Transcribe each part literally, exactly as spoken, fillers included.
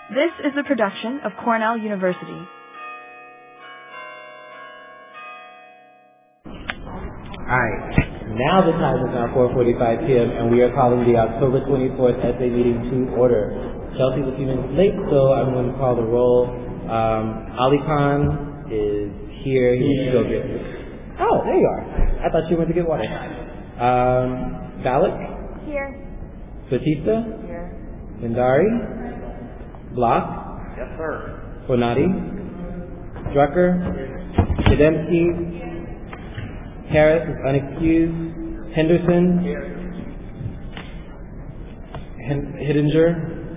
This is a production of Cornell University. Alright, now the time is now four forty-five p m and we are calling the October twenty-fourth essay meeting to order. Chelsea's a few minutes late, so I'm going to call the roll. Um, Ali Khan is here. He needs to go get Oh, there you are. I thought you went to get water. Um, Balik? Here. Batista? Here. Mindari? Block? Yes, sir. Bonatti? Drucker? Shedemsky? Harris is unexcused. Henderson? H- Hiddinger?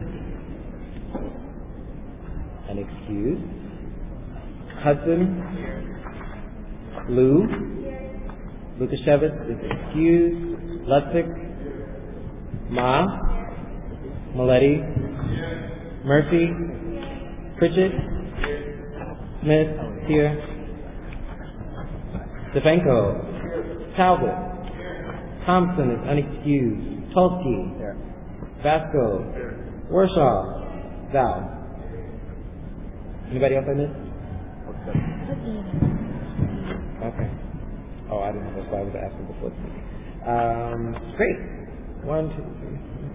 Unexcused. Hudson? Lou? Lukashevitz is excused. Lutzik? Ma? Maletti? Murphy? Pritchett? Smith? Here. Stefanko? Talbot? Thompson is unexcused. Tulsky? Vasco? Warshaw? Val? Anybody else I missed? Okay. Oh, I didn't know. That's why I was asking before. Um, great. One, two, three.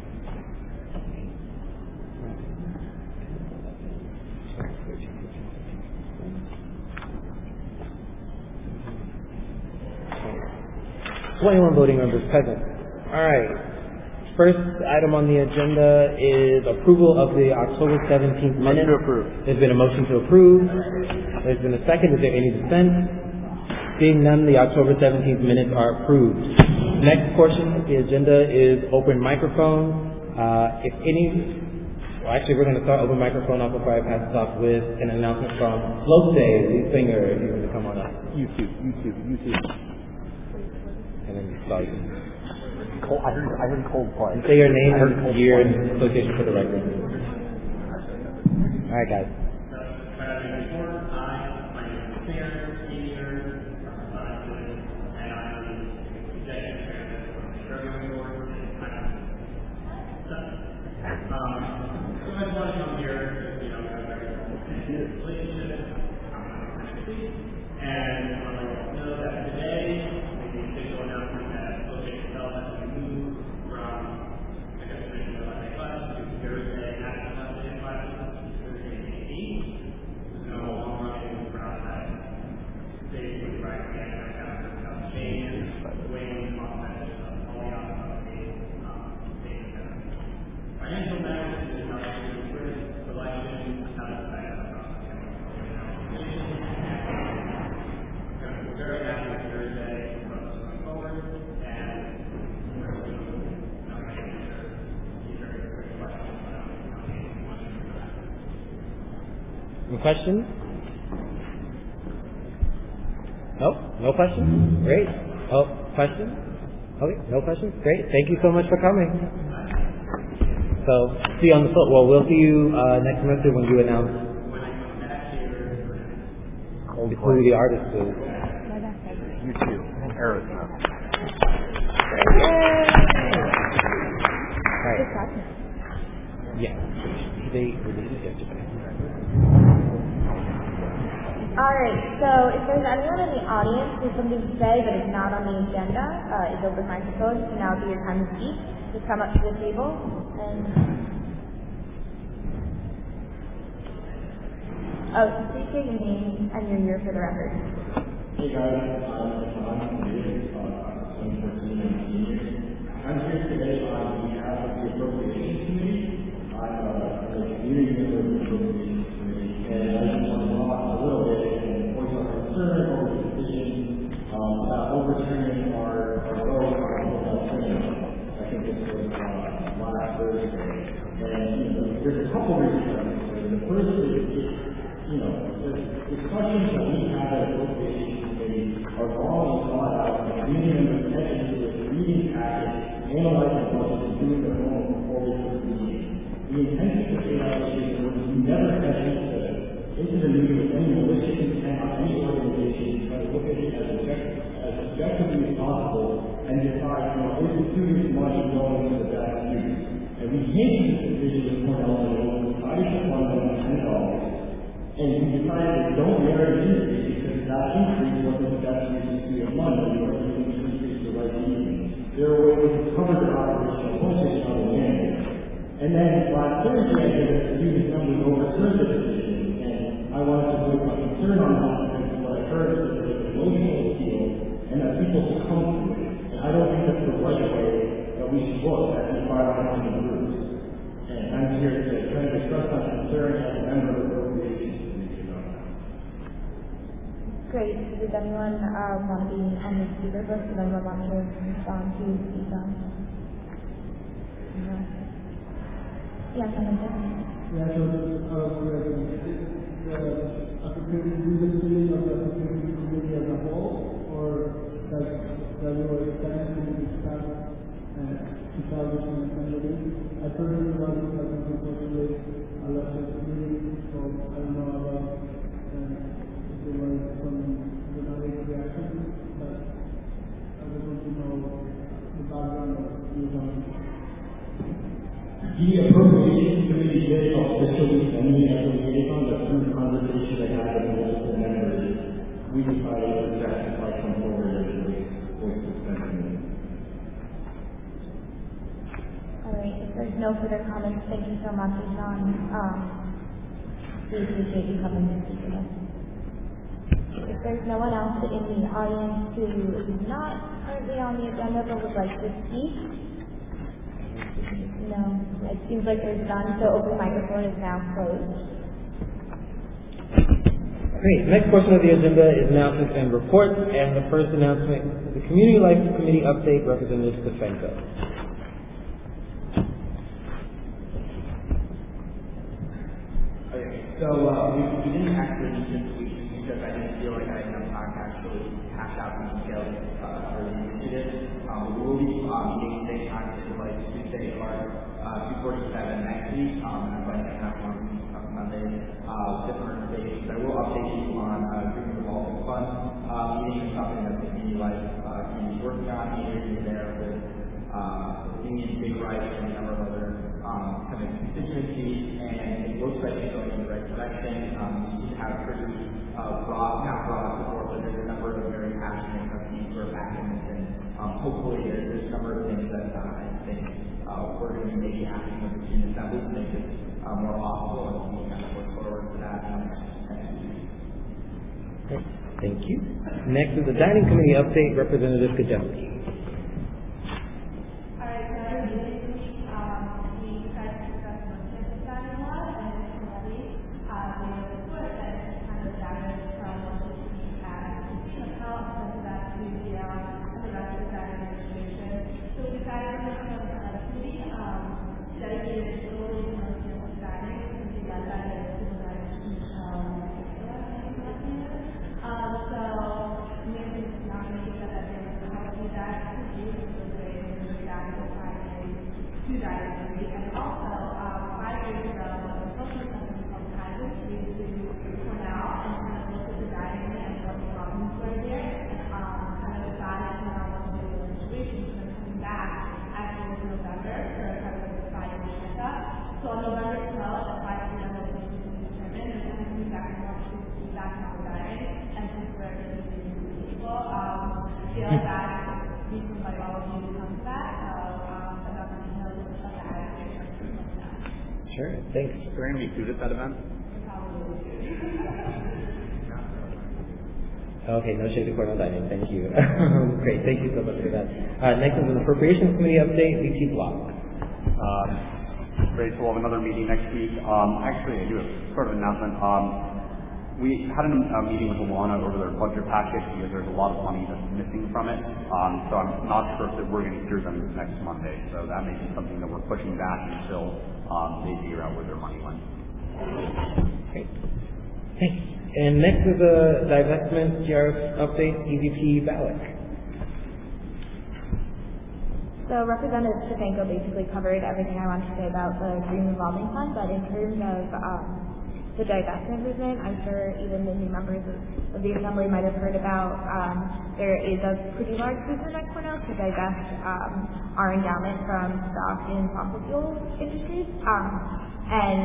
twenty-one voting members present. All right. First item on the agenda is approval of the October seventeenth minutes. Motion to approve. There's been a motion to approve. There's been a second. Is there any dissent? Seeing none, the October seventeenth minutes are approved. Next portion of the agenda is open microphone. Uh, if any, well, actually, we're going to start open microphone off before I pass this off with an announcement from Flote, lead singer, if you want to come on up. YouTube, YouTube, YouTube. And then start. Cold, I heard, I heard Coldplay. And say your name, I heard Coldplay. year, and association for the record. All right, guys. Any questions? Nope, no questions? Great. Oh, questions? Okay, no questions? Great. Thank you so much for coming. So, see you on the floor. Well, we'll see you uh, next semester when you announce who the artist is. YouTube, Aerosmith. Right. Yeah. They released it yesterday. Alright, so if there's anyone in the audience who has something to say but is not on the agenda, uh, is open microphone, so now would be your time to speak. Just come up to the table and... Oh, please state your name and your year for the record. Hey guys, I'm John from David, uh, twenty fourteen and senior. I'm here today on behalf of the Appropriations Committee. I'm uh, a community member of the Appropriations Committee, and I just want to talk a little bit and voice our concern over the decision um, about overturning our, our vote on hotel training. I think this was uh, last Thursday. And, you know, there's a couple reasons I'm concerned. The first is, is you know, the discussions that we have at Appropriations Committee are long and drawn out, and community members head into this meeting packet, analyzing budgets and doing their homework before we put the meeting. The intention of the allocation was we never head into, into the meeting with any malicious intent on any organization to try to look at it as, object, as objectively as possible and decide, you know, is the student's money going to the best use? And we came to this decision with Cornell and I price of one went to ten dollars, and we decided to don't merit an increase because that increase wasn't the best use of money, or the increase the right reason. There were ways to cover the operational postage on the end. And then last Thursday, I did a student assembly overturned the decision, and I wanted to voice my concern on that because what I heard is that there's an emotional appeal and that people succumb to it. And I don't think that's the right way that we should look at these environmental groups. And I'm here to try to discuss my concern as a member of the appropriations committee about that. Great. Does anyone um, want to be on the speaker list? Does anyone want to respond to these? Um, no. Yes, I'm in there. Yeah, so uh, uh, opportunity to the city of the opportunity committee as a whole, or does that you were expanding to discuss and establish an assembly? I personally want to have unfortunately a lot of committee, so I don't know about uh, if there was some dramatic reaction, but I just want to know the background of the event. The appropriations committee did officially send me as a liaison, but through the conversation I had with multiple members, we decided it was best if I come forward as a voice of sentiment. All right. If there's no further comments, thank you so much, Sean. Um, we appreciate you coming to speak with us. If there's no one else in the audience who is not currently on the agenda but would like to speak, no, it seems like there's none, so open microphone is now closed. Great. Next portion of the agenda is announcements and reports, and the first announcement is the Community Life Committee update, Representative Stefenko. Okay, so uh, we, we didn't actually meet this week because I didn't feel like I had enough time to actually hash out the details uh, for the initiative. Um, we will be uh, meeting same time to like Tuesday or uh, two forty-seven next week. Um, and I'm going to have one on Monday, uh, different days. I will update you on uh, Green Revolving Fund uh, meeting, something that the Community Life uh, community is working on. Meeting there with uh, the Union Big Right and a number of other um, kind of constituencies, and it looks like it's going in the right direction. Um, we have pretty uh, broad, not broad support, but there's a number of very passionate companies who are backing this, and um, hopefully there's, there's a number of things that uh, I think uh, we're going to be maybe asking of the students that would make it uh, more possible, and we'll kind of look forward to that um, next week. Okay. Thank you. Next is the Dining Committee update, Representative Kajewski. Sure, thanks. Is there going to be food at that event? Okay, no shade to Cornell Dining. Thank you. Great, thank you so much for that. Uh, next is an Appropriations Committee update, V T Block. Um, great, so we'll have another meeting next week. Um, actually, I do have sort of an announcement. Um, we had a uh, meeting with Alana over their budget package because there's a lot of money that's missing from it. Um, so I'm not sure if we're going to hear them next Monday. So that may be something that we're pushing back until um, they figure out where their money went. Great. Thanks. And next is a divestment G R F update, E V P Balick. So Representative Stefenko basically covered everything I wanted to say about the Green Revolving Fund, but in terms of um, the divestment movement, I'm sure even the new members of, of the Assembly might have heard about, um, there is a pretty large movement at Cornell to divest um, our endowment from stock in fossil fuel industries. Um, and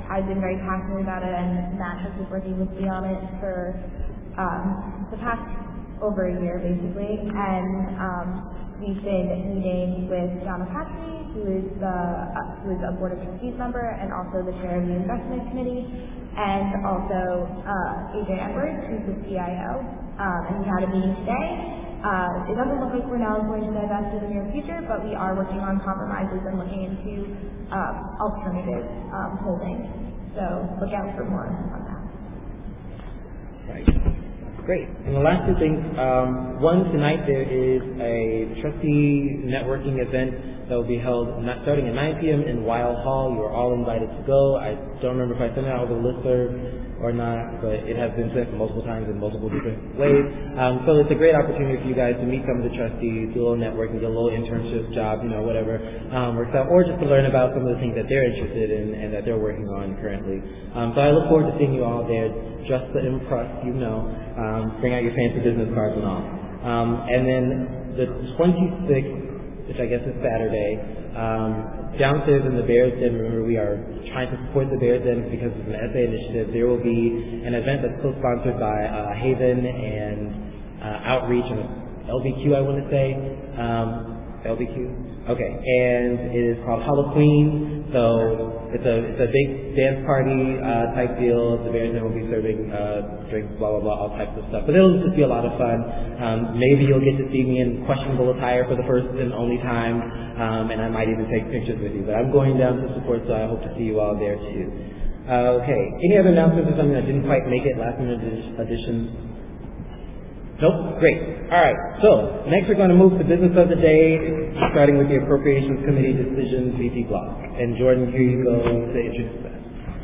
I've been very passionate about it, and Matt has been working with me on it for um, the past over a year, basically. And um, we've been meeting with John Apache, who is the uh, who is a Board of Trustees member and also the chair of the investment committee, and also uh, A J Edwards, who's the C I O. Um, and we had a meeting today. Uh, it doesn't look like Cornell is going to divest in the near future, but we are working on compromises and looking into um, alternative um, holdings. So look out for more on that. Right. Great. And the last two things, um, one, tonight there is a trustee networking event that will be held not starting at nine p.m. in Weil Hall. You are all invited to go. I don't remember if I sent it out over the listserv or not, but it has been sent multiple times in multiple different ways. Um, so it's a great opportunity for you guys to meet some of the trustees, do a little networking, do a little internship job, you know, whatever um, works out, or just to learn about some of the things that they're interested in and that they're working on currently. Um, so I look forward to seeing you all there, just to impress, you know, um, bring out your fancy business cards and all. Um, and then the twenty-sixth, which I guess is Saturday, um, downstairs in the Bears Den, remember we are trying to support the Bears Den because it's an S A initiative. There will be an event that's co-sponsored by uh, Haven and uh, Outreach and L B Q, I want to say. Um, L B Q? Okay. And it is called Halloween. So it's a it's a big dance party uh, type deal. The Bears Den will be serving uh, drinks, blah, blah, blah, all types of stuff. But it'll just be a lot of fun. Um, maybe you'll get to see me in questionable attire for the first and only time. Um, and I might even take pictures with you. But I'm going down to support, so I hope to see you all there too. Uh, okay. Any other announcements or something that didn't quite make it, last minute additions? Nope? Great. All right. So, next we're going to move to business of the day, starting with the Appropriations Committee decision, V T block. And Jordan, here you go to introduce that.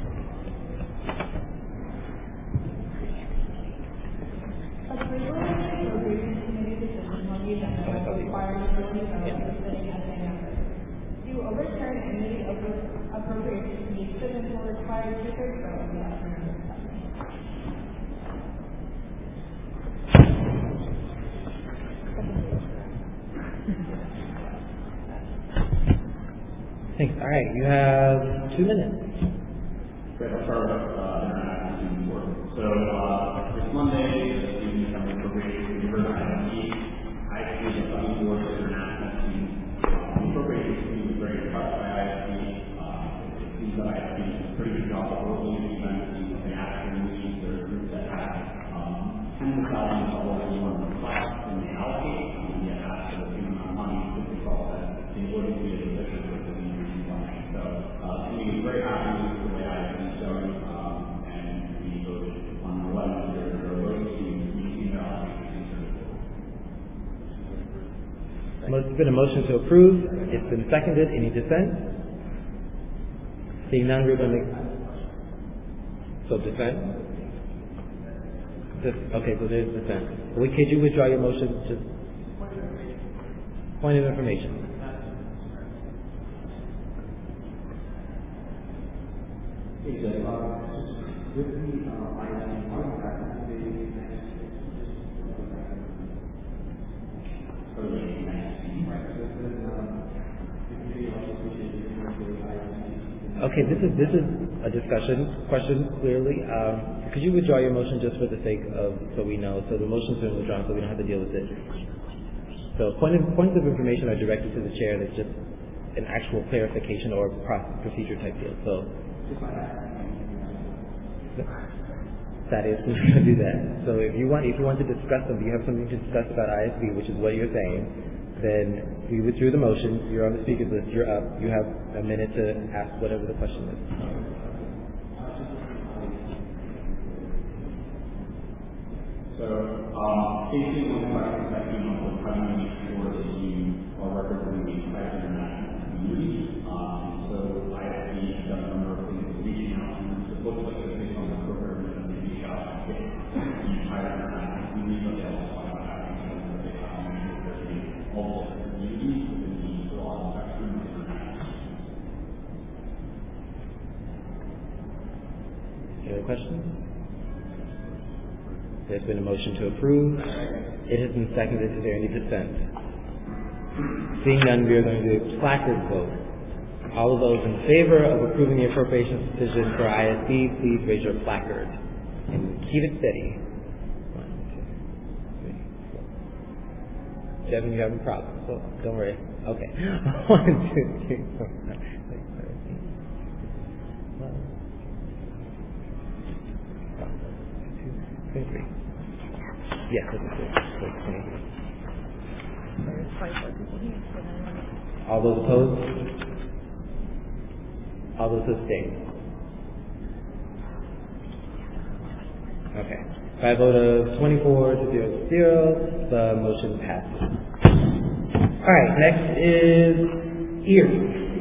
Thanks. All right, you have two minutes. Great. I'll start with uh, international student work. So uh, this Monday, the students have been appropriated for the I S B. I S B is a funding board for international students. Uh, the appropriations committee was very impressed by I S B. Uh, it seems that I S B does a pretty good job of organizing events. They actually meet their groups that have um, tens of thousands of dollars in one request and they allocate. Um, they ask for the same amount of money to control that. They wouldn't be able to very happy with the way I have been showing, um, and we voted on the eleventh year for a vote to meet the There's been a motion to approve. It's been seconded. Any dissent? Seeing none, we're going to... So dissent? Dis- okay, so there's dissent. Wait, could you withdraw your motion? Just point of information. Hey, Jeff, uh, with the uh, I S B, are you actively Okay, this is this is a discussion question. Clearly, um, could you withdraw your motion just for the sake of so we know? So the motion's been withdrawn, so we don't have to deal with it. So point of, points of information are directed to the chair, and it's just an actual clarification or process, procedure type deal. So. That is, we're going to do that. So if you want, if you want to discuss something, you have something to discuss about I S B, which is what you're saying, then we withdrew the motion. You're on the speakers list. You're up. You have a minute to ask whatever the question is. So, um, basically, one question that came up was how do you make sure that you are representing the entire international community? Um, so I S B has done a number of things, reaching out to look like they're based on the program and they reach out and get the entire international community, but they also talk about having some of the multiple communities within the broad spectrum of international. Any other questions? There's been a motion to approve. It has been seconded. Is there any dissent? Seeing none, we are going to do a placard vote. All of those in favor of approving the appropriations decision for I S D, please raise your placard and keep it steady. One, two, three, four. Devin, you're having problems, so don't worry. Okay. One, two, three, four, five, six, seven, eight. One, two, twenty-three. Yes, this is it. twenty-three. All those opposed? All those abstained? Okay. By a vote of twenty-four to zero to zero, the motion passes. All right, next is Erie.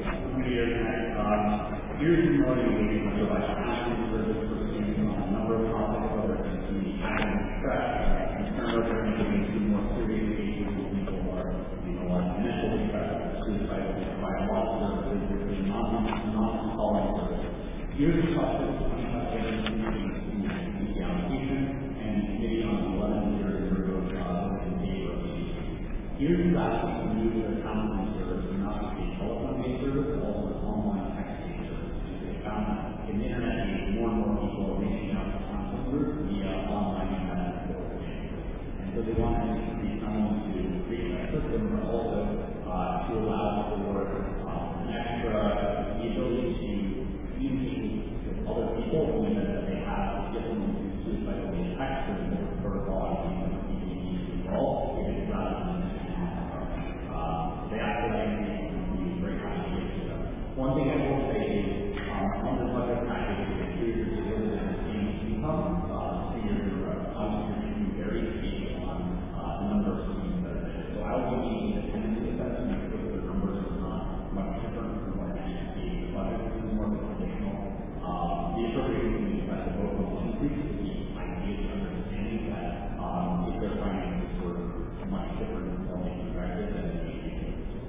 Erie is already waiting for like asking for this proceeding on a number of topics, whether it's the academic stress, concern over maybe some more serious cases where people are, you know, are initially threatened with suicide by a law services, which is not not calling for this. Erie is also twenty-five agencies in the allocation and committee on the eleven years in road in April. Erie is asking to move their counseling service to not just a telephone-based service, but also an online texting service. They found that in the internet age, more and more people are reaching out to counseling groups via online internet facilities. And so they want to be someone to create a system, but also uh, to allow for um, an extra the ability to communicate with other people and that they have different suicidal text or different protocol and involved in it rather than uh, they actually use very high. One thing I will say is um, on the budget package, it's three years ago and the same income, uh, three years ago, obviously you vary based on uh, the number of students that are there. So I will be making a tendency assessment because the numbers are not much different from what I see. The budget is more traditional. Um, the appropriation is that the vote will increase with the idea of understanding that um, if their finances were much different than what they expected, then it may be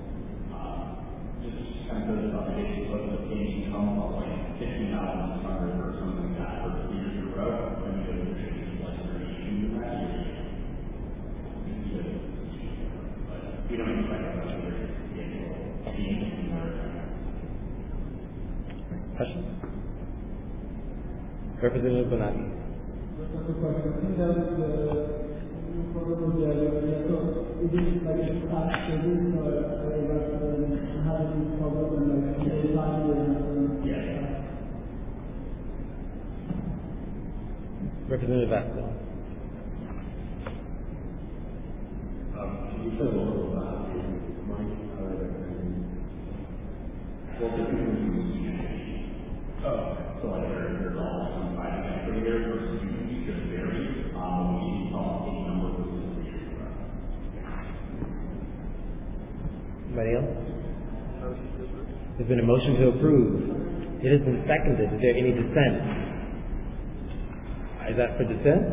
just kind of about the issue of the paying income of like fifteen thousand hundred or something like that for three years in a row, and because there should be like variation in that year. But we don't expect that to be Questions? Representative Bonatti. Just a question. I think that was the new program of the area. So is it like a class schedule or how do you cover them like say five years? Yes. Representative Vasco. Um, you said a little about the money, uh, well, the Oh, so like there, there's all some five percent per year versus you could vary. Um, we saw a number of those three years ago. Anybody else? There's been a motion to approve. It has been seconded. Is there any dissent? Is that for dissent?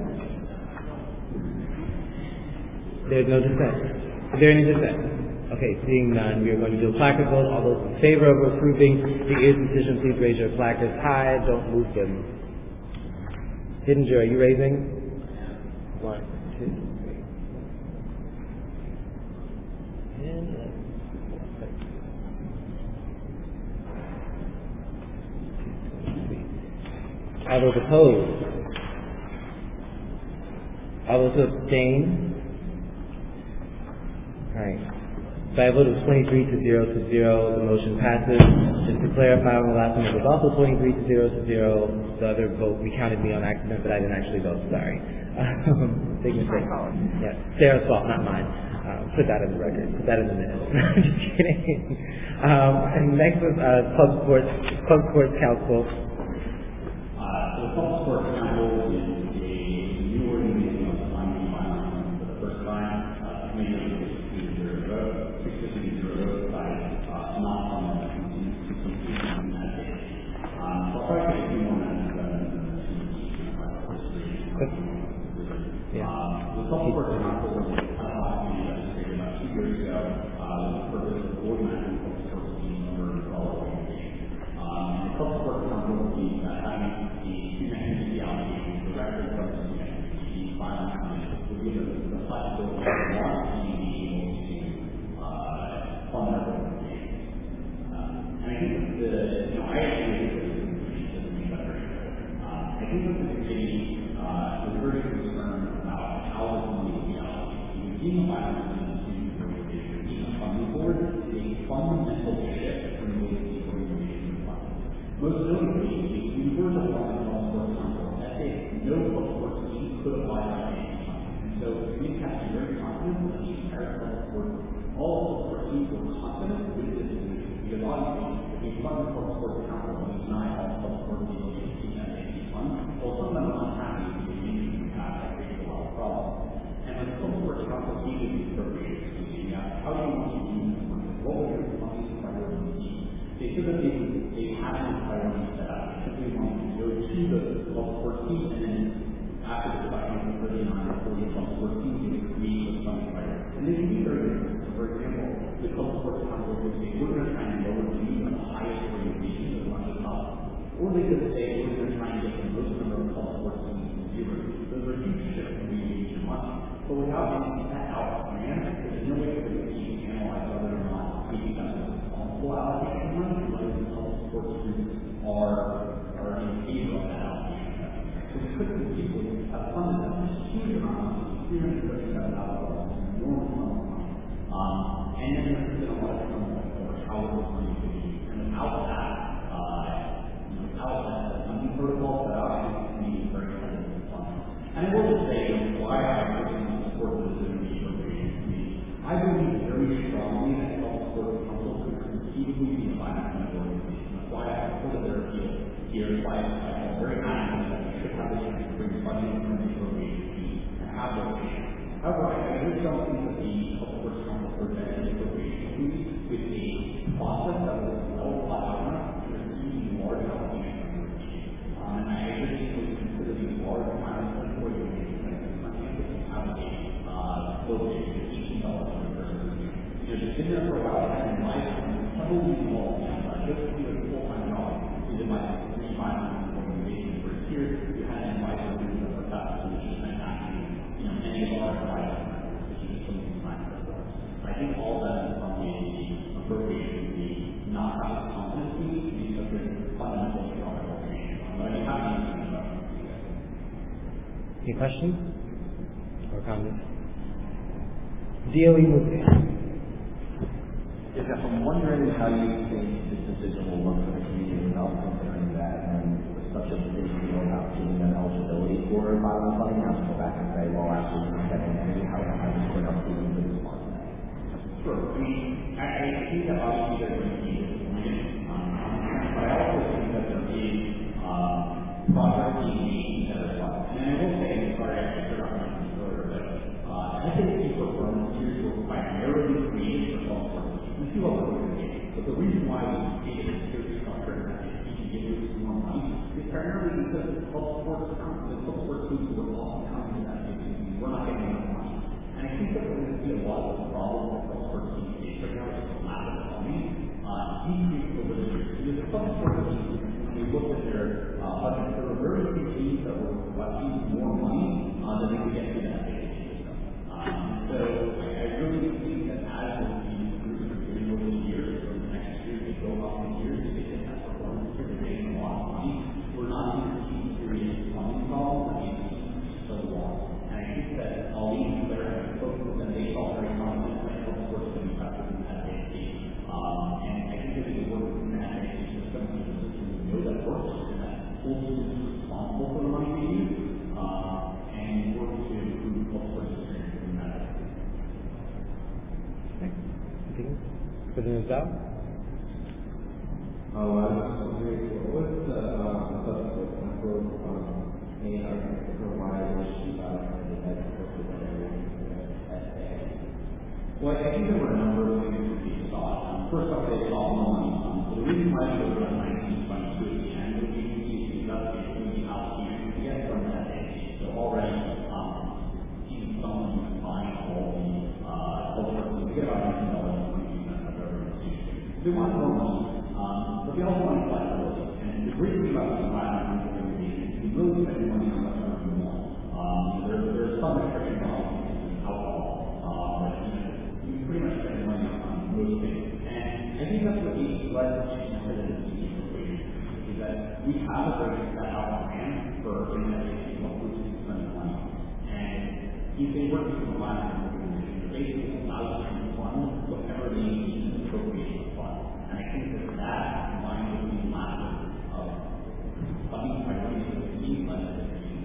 There's no dissent. Is there any dissent? Okay, seeing none, we are going to do a placard vote. All those in favor of approving the ear's decision, please raise your placards high. Don't move them. Hiddinger, are you raising? One, two, three. And all those opposed? All those abstain? All right. By a vote of twenty-three to zero to zero, the motion passes. Just to clarify, on the last one, it was also twenty-three to zero to zero. The other vote, we counted me on accident, but I didn't actually vote. Sorry. Um, big mistake. Yeah, Sarah's fault, not mine. Um, put that in the record. Put that in the minutes. Just kidding. Um, and next is uh, Club Sports, Club Sports Council. Uh, so the Club Sports Council is a new organization of funding violence for the first time. Uh, many of you years ago, specifically zero by uh, not on the institution in that case. Um, so I'll try to get a few more minutes than Yeah. The Club Sports Council was a policy that was created about two years ago uh, with the purpose of organizing club sports teams for all organizations. Um, the Club Sports Council believes that having the student entity allocation directly from the student entity violence would give them the flexibility to want to be able to fund their organizations. Um, and I think the think that the committee uh, was very concerned about how this money will be allocated. Being a violence and organization, being a funding board is a fundamental shift from the way the organization is funded. Most notably, we were the one in all sports council that they no sports team could apply for any funding. And so we have to be very confident that the entire sports, all of the sports teams were confident with this solution. Because obviously, if we fund the sports council, we deny all of sports teams well, some of them are unhappy with the union have that creates a lot of problems. And when some sports council gave these appropriations, we asked, how do you want to use this money? What were your money's priorities? They said that they, they haven't priorities set out. They simply wanted to go to the club sports team, and then after the discussion of thirty-nine or forty club sports teams, they would create those funding priorities. And they can be very different. So, for example, the club sports council would say, we're going to try and lower the fees on the highest organizations as much as possible. Or they could say, we're going to try and get the most number of club sports teams to zero. Those are huge shifts when we use your money. But without making that out plan, there's no way for the team to analyze whether or not maybe that's a responsible allocation of money, whether the club sports teams are, are in favor of that allocation. So we couldn't people have funded them a huge amount, three hundred thirty-seven thousand dollars, an enormous amount of money. Um, and then there's been a lot of turmoil over how this money could be used. And without that, out that funding protocol set out, and it's being very hesitant to fund. And I will just say why I personally support the decision of the appropriation committee. I believe very strongly that health support council could conceivably be a violent organization. That's why I supported their appeal here. Why I felt very adamant that we should have the chance to bring funding from the appropriation committee and have those issues. However, I really don't think that the health support council presented the appropriation committee with a process that was well thought out enough to receive large allocations. And I agree with considering large amounts of organizations like this financial capacity, uh, closing to eighteen dollars per person. You know, just been there for a while, and in life, I'm totally involved in that. Just to do a full-time job, you did my three finance organization for years, you had an advisor who was a professor, which is fantastic. You know, many of our advisors, which is something time for us. I think all that is on the appropriation to be not have a competency to be such a fundamental job. Any questions or comments? D O E movement. Yes, I'm wondering how you think this decision will look for the community health, considering that and with such a big deal about giving them eligibility for violent funding, have to go back and say, well, actually, we're not getting any. How how does it work out for you to respond to that? Sure. I mean, I, I think that obviously there's going to be disappointment, um, but I also think that there is um, progress being made there as well. And I will say, sorry, I forgot to mention this earlier, but uh, S A C performance years were primarily created for self service. We see what we're doing, but the reason why we created a security structure and S A C can give us more money is primarily because the club sports counts, the club sports teams were also counting in S A C. We're not getting enough money. And I think that we're going to see a lot of the problem with club sports teams face right now is the lack of funding uh, decrease over the years. Because the club sports teams, when we looked at their uh, budget, there were very few teams that were requesting more money uh, than they could get through the S A C system. Um, so I, I really think that as these groups are doing over the years, over the next years, they go up in years, they get that performance here, they're getting a lot of money. We're not going to see serious funding problems that we've seen so long. And I think that all these there have spoken with them, they felt very confident that health sports can be better than the S A C. Um, and I think that we work within the S A C system, which is a system we know that works, and that holds students responsible for the money they use, uh, and work to improve health sports experience in that area. Okay. President Zhao? Uh, I was just wondering, what's the uh, subsequent macro main argument for why we should uh, the head of the S A A? Well, I think there were a number of things that we saw. Um, first off, they saw money. Um, so the reason why we were on nineteen twenty-two at the end was we used the investigation of the allocation to get from the S A C. So already, um, even someone who's buying all the uh, culture, we get about nineteen dollars and twenty cents of every institution. We want more money, um, but we also want flexibility. And the great thing about the environment organization is we really spend money on whatever we want. Um, there, there's some restriction on alcohol, uh, but you know, we pretty much spend money on most things. And I think that's what we led to the equation, is that we we have a very set out plan for organization what groups to spend money on. And if they work with the line of organization, basically allows them to fund whatever they need to appropriate the fund. And I think that that combined with the lack of funding priorities that we need less than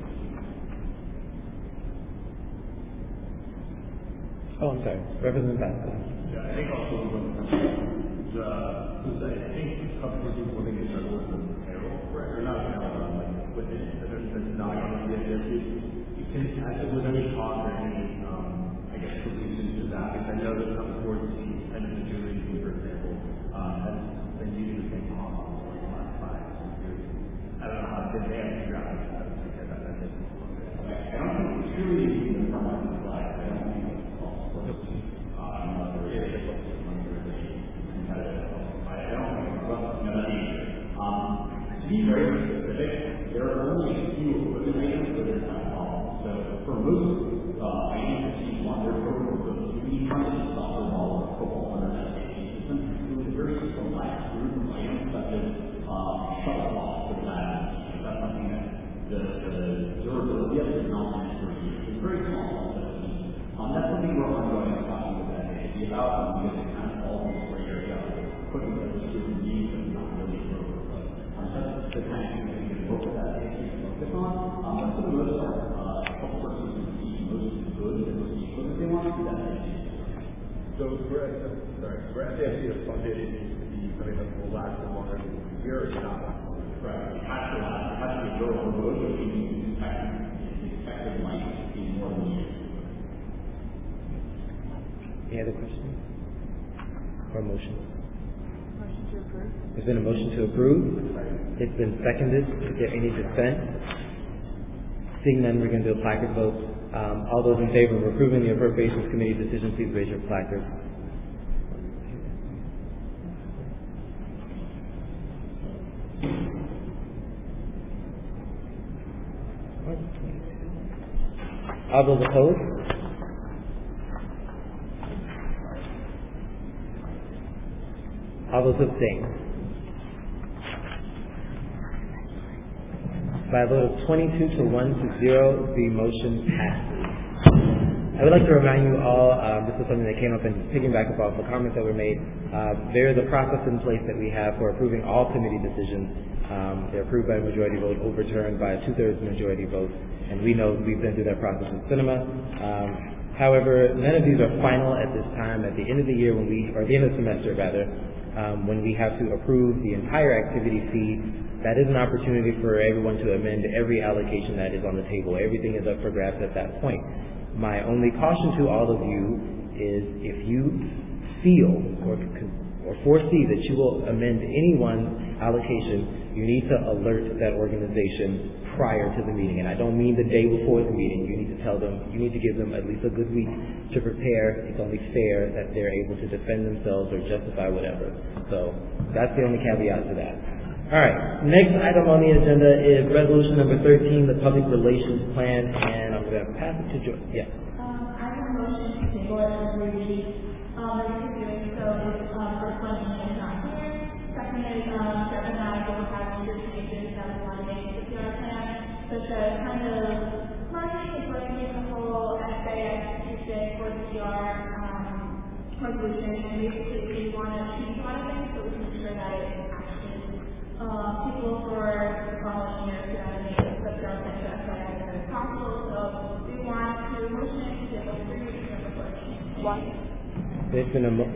Oh, I'm sorry. Representative Baskin. Yeah, I think also when it comes to the, I think companies one thing they struggle with the payroll, right? Or not payroll, like with it, there's, there's not going to be a difference. You can, if there's any cost or any, um, I guess, solutions to that, because I know that some boards and individuals, for example, um, has been using the same model for the last five, six years. I don't know how they have to figure out how to get that. I don't think it's truly even from my side. I don't think it's possible. Um, there is a competitive. I don't think it's well, no, not either. Um, to be very specific, there are only a few equipment items that are not involved. So for most uh, items that you want, their program goes to be trying to soccer ball or football under that safety system. It was a very select group of items such as uh, shuttle balls for the lab. That's something that the, the durability of it is not meant for use. It's very small. Um, that's something we're ongoing and talking with that agency about, because it kind of falls in this gray area of equipment that was really used but not really appropriate. Um, so that's the kind of thing that we can work with that agency to focus on. Um, but for the most part, uh, a couple persons who see most of the goods and most of the equipment they want to do that agency. So for sorry, for F D I C to fund it, it needs to be something that will last for longer than a year or not. Right. It has to last. It has to be a durable good, which means the expected life is more than a year. Any other questions? Or motion? Motion to approve. There's been a motion to approve. It's been seconded. Is there any dissent? Seeing none, we're going to do a placard vote. Um, all those in favor of approving the Appropriations Committee decision, please raise your placard. All those opposed? All those abstain? By a vote of twenty-two to one to zero, the motion passes. I would like to remind you all, um, this is something that came up and picking back up off the comments that were made. Uh, there is a process in place that we have for approving all committee decisions. Um, they're approved by a majority vote, overturned by a two-thirds majority vote, and we know we've been through that process in cinema. Um, however, none of these are final at this time. At the end of the year, when we, or the end of the semester rather, um, when we have to approve the entire activity fee, that is an opportunity for everyone to amend every allocation that is on the table. Everything is up for grabs at that point. My only caution to all of you is if you feel or, or foresee that you will amend any one allocation, you need to alert that organization prior to the meeting. And I don't mean the day before the meeting. You need to tell them, you need to give them at least a good week to prepare. It's only fair that they're able to defend themselves or justify whatever. So that's the only caveat to that. All right. Next item on the agenda is resolution number thirteen, the public relations plan, and I'm going to pass it to Joy. Yeah. Um, I have a motion to table it for three weeks. Um, the reason doing so is um, first one is not here. Second is um, Jeff and I will have future changes that we want to make to the P R plan, such as kind of marketing and bringing the whole S A execution for the P R um, resolution, and basically we want to change a lot of things so we can ensure that it Uh, people for the following year to have any such government to S I as soon as possible. So we want to motion to take over three weeks of reporting. Why? There's been a mo-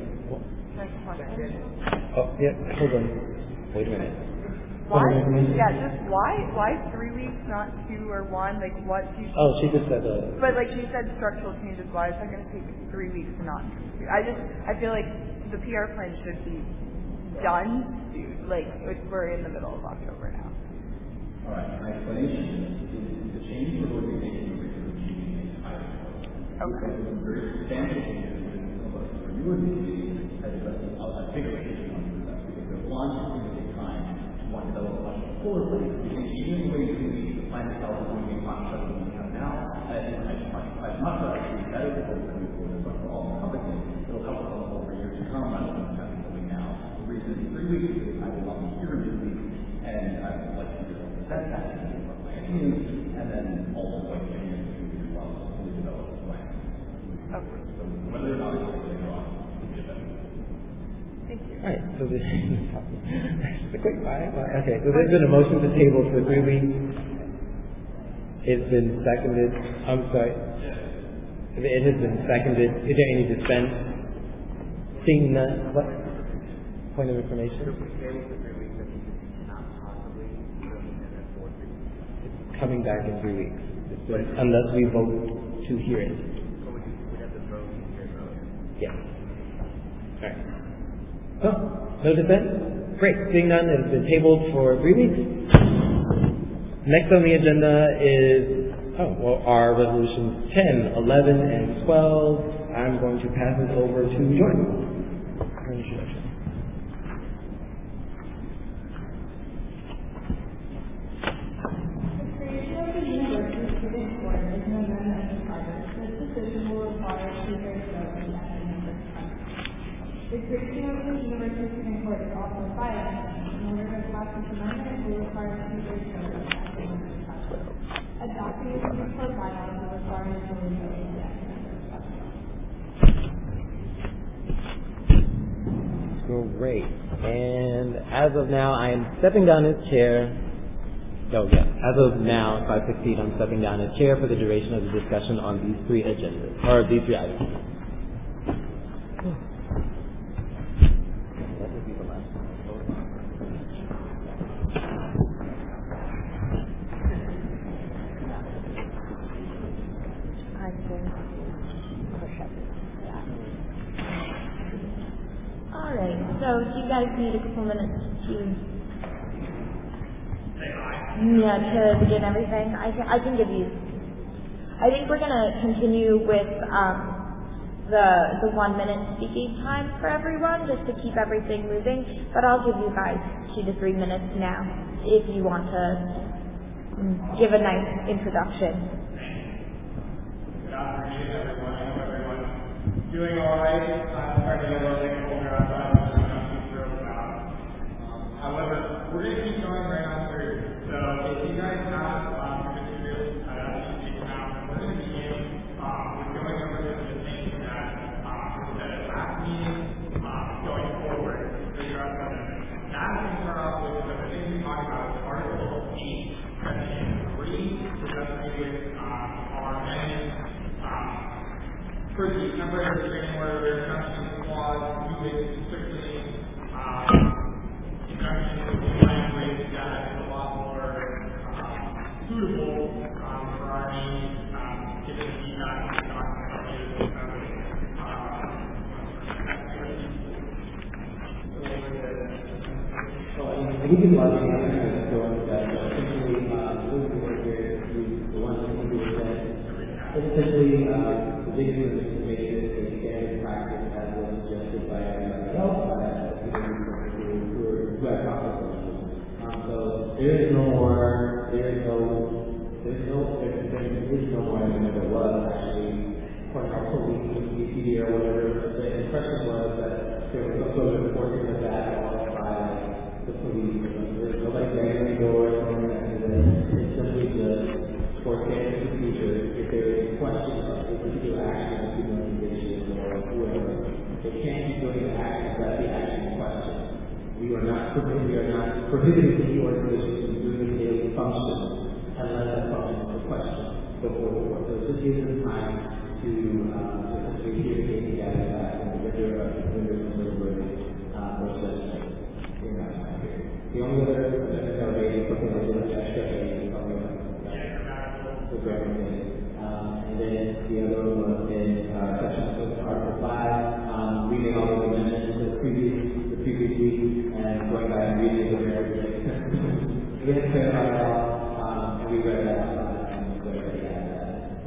oh yeah. Hold on. Wait a minute. Why? Yeah, just why? Why three weeks, not two or one? Like what? Do you oh, she just said. Uh, but like she said, structural changes. Why is that going to take three weeks and not two? I just I feel like the P R plan should be done. Like, we're in the middle of October now. All right, my explanation is the change we're going to be making over to the meeting is higher. Okay. There's some very substantial changes within some of us for you and me as a bigger issue on that, because the launch is going to take time to want to develop a much fuller plan. We think even the way we the plan itself is going to be constructed than we have now, and as much as actually better for the moving forward, but for all the companies, it'll help us over years to come rather than having something now. The reason is three weeks is I will not be here in two weeks, and I would like to that, that should be one way. And then also like getting into community levels, fully developed plan. Okay. So whether or not it's going to go on, we get that. Thank you. All right, so this just a quick five. Okay, so there's been a motion to table for three weeks. It's been seconded. I'm sorry. It has been seconded. Is there any dissent? Seeing none. What? Point of information? It's coming back in three weeks. It's been, unless we vote to hear it. Yes. All right. Oh, no dissent? Great. Seeing none, it has been tabled for three weeks. Next on the agenda is, oh, well, our resolutions ten, eleven, and twelve. I'm going to pass it over to Jordan for introduction. The creation of the University Student Board is an amendment of the charter. This decision will require two-thirds vote of the acting members present. The creation of the University Student Board is also a bylaw. In order to pass this amendment, it will require two-thirds vote of the acting members present. Adopting the student board bylaws will require a majority vote of the acting members present. Great. And as of now, I am stepping down as chair. Oh, yeah. As of now, if I succeed, I'm stepping down as chair for the duration of the discussion on these three agendas, or these three items. That would be the last one. I can push up. All right. So, do you guys need a couple minutes to? Yeah, to begin everything. I can I can give you. I think we're gonna continue with um, the the one minute speaking time for everyone, just to keep everything moving. But I'll give you guys two to three minutes now if you want to give a nice introduction. Good afternoon, everyone. I hope everyone's doing all right. I'm starting to get a little bit colder outside, which I'm not too thrilled about. Um, however, we're going to keep going right on through. So if you guys have um, materials uh, that you take out, we're going to begin um, with going over some of the things that um, were said at last meeting um, going forward. So you're up on that. Now we can start off with some of the things we talked about with Article eight, Section three, which has to do with um, our amendments um, for the temporary restraining order. There's nothing clause to it strictly um, in conjunction with the language that is a lot more um, suitable um, for our needs, um, given the feedback we talked about here. We can largely have go into that, but essentially, uh, moving forward here, the one thing we were saying, essentially, uh, the big thing is to make it a standard practice as was suggested by everybody else, by people who are, who have conflicts. Um, so there is no more, there is no, there's no, there, there is no more than there was actually, for our police, with the C D or whatever. The impression was that there was some sort of enforcement of that all by the police. There's nobody banging the door or something like that. It's simply just for standard procedure. If there is a question of a particular action of the organization or whoever, they can't be doing the action without the action in question. We are not prohibited, we are not prohibited the organization from doing the daily function unless that function is a question before the court. So it just gives them time to uh, to essentially hear the case together and get their when there's some sort of verdict uh, or judgment in that time period. The only other amendment that would be something like this extra is something like that. The grammar thing. Um, and then the other one was in uh, section of Article five, um, reading all the amendments to the previous the previous week and going back and reading it over everything. We had to clarify that all, um, and we read that out loud and so everybody had that.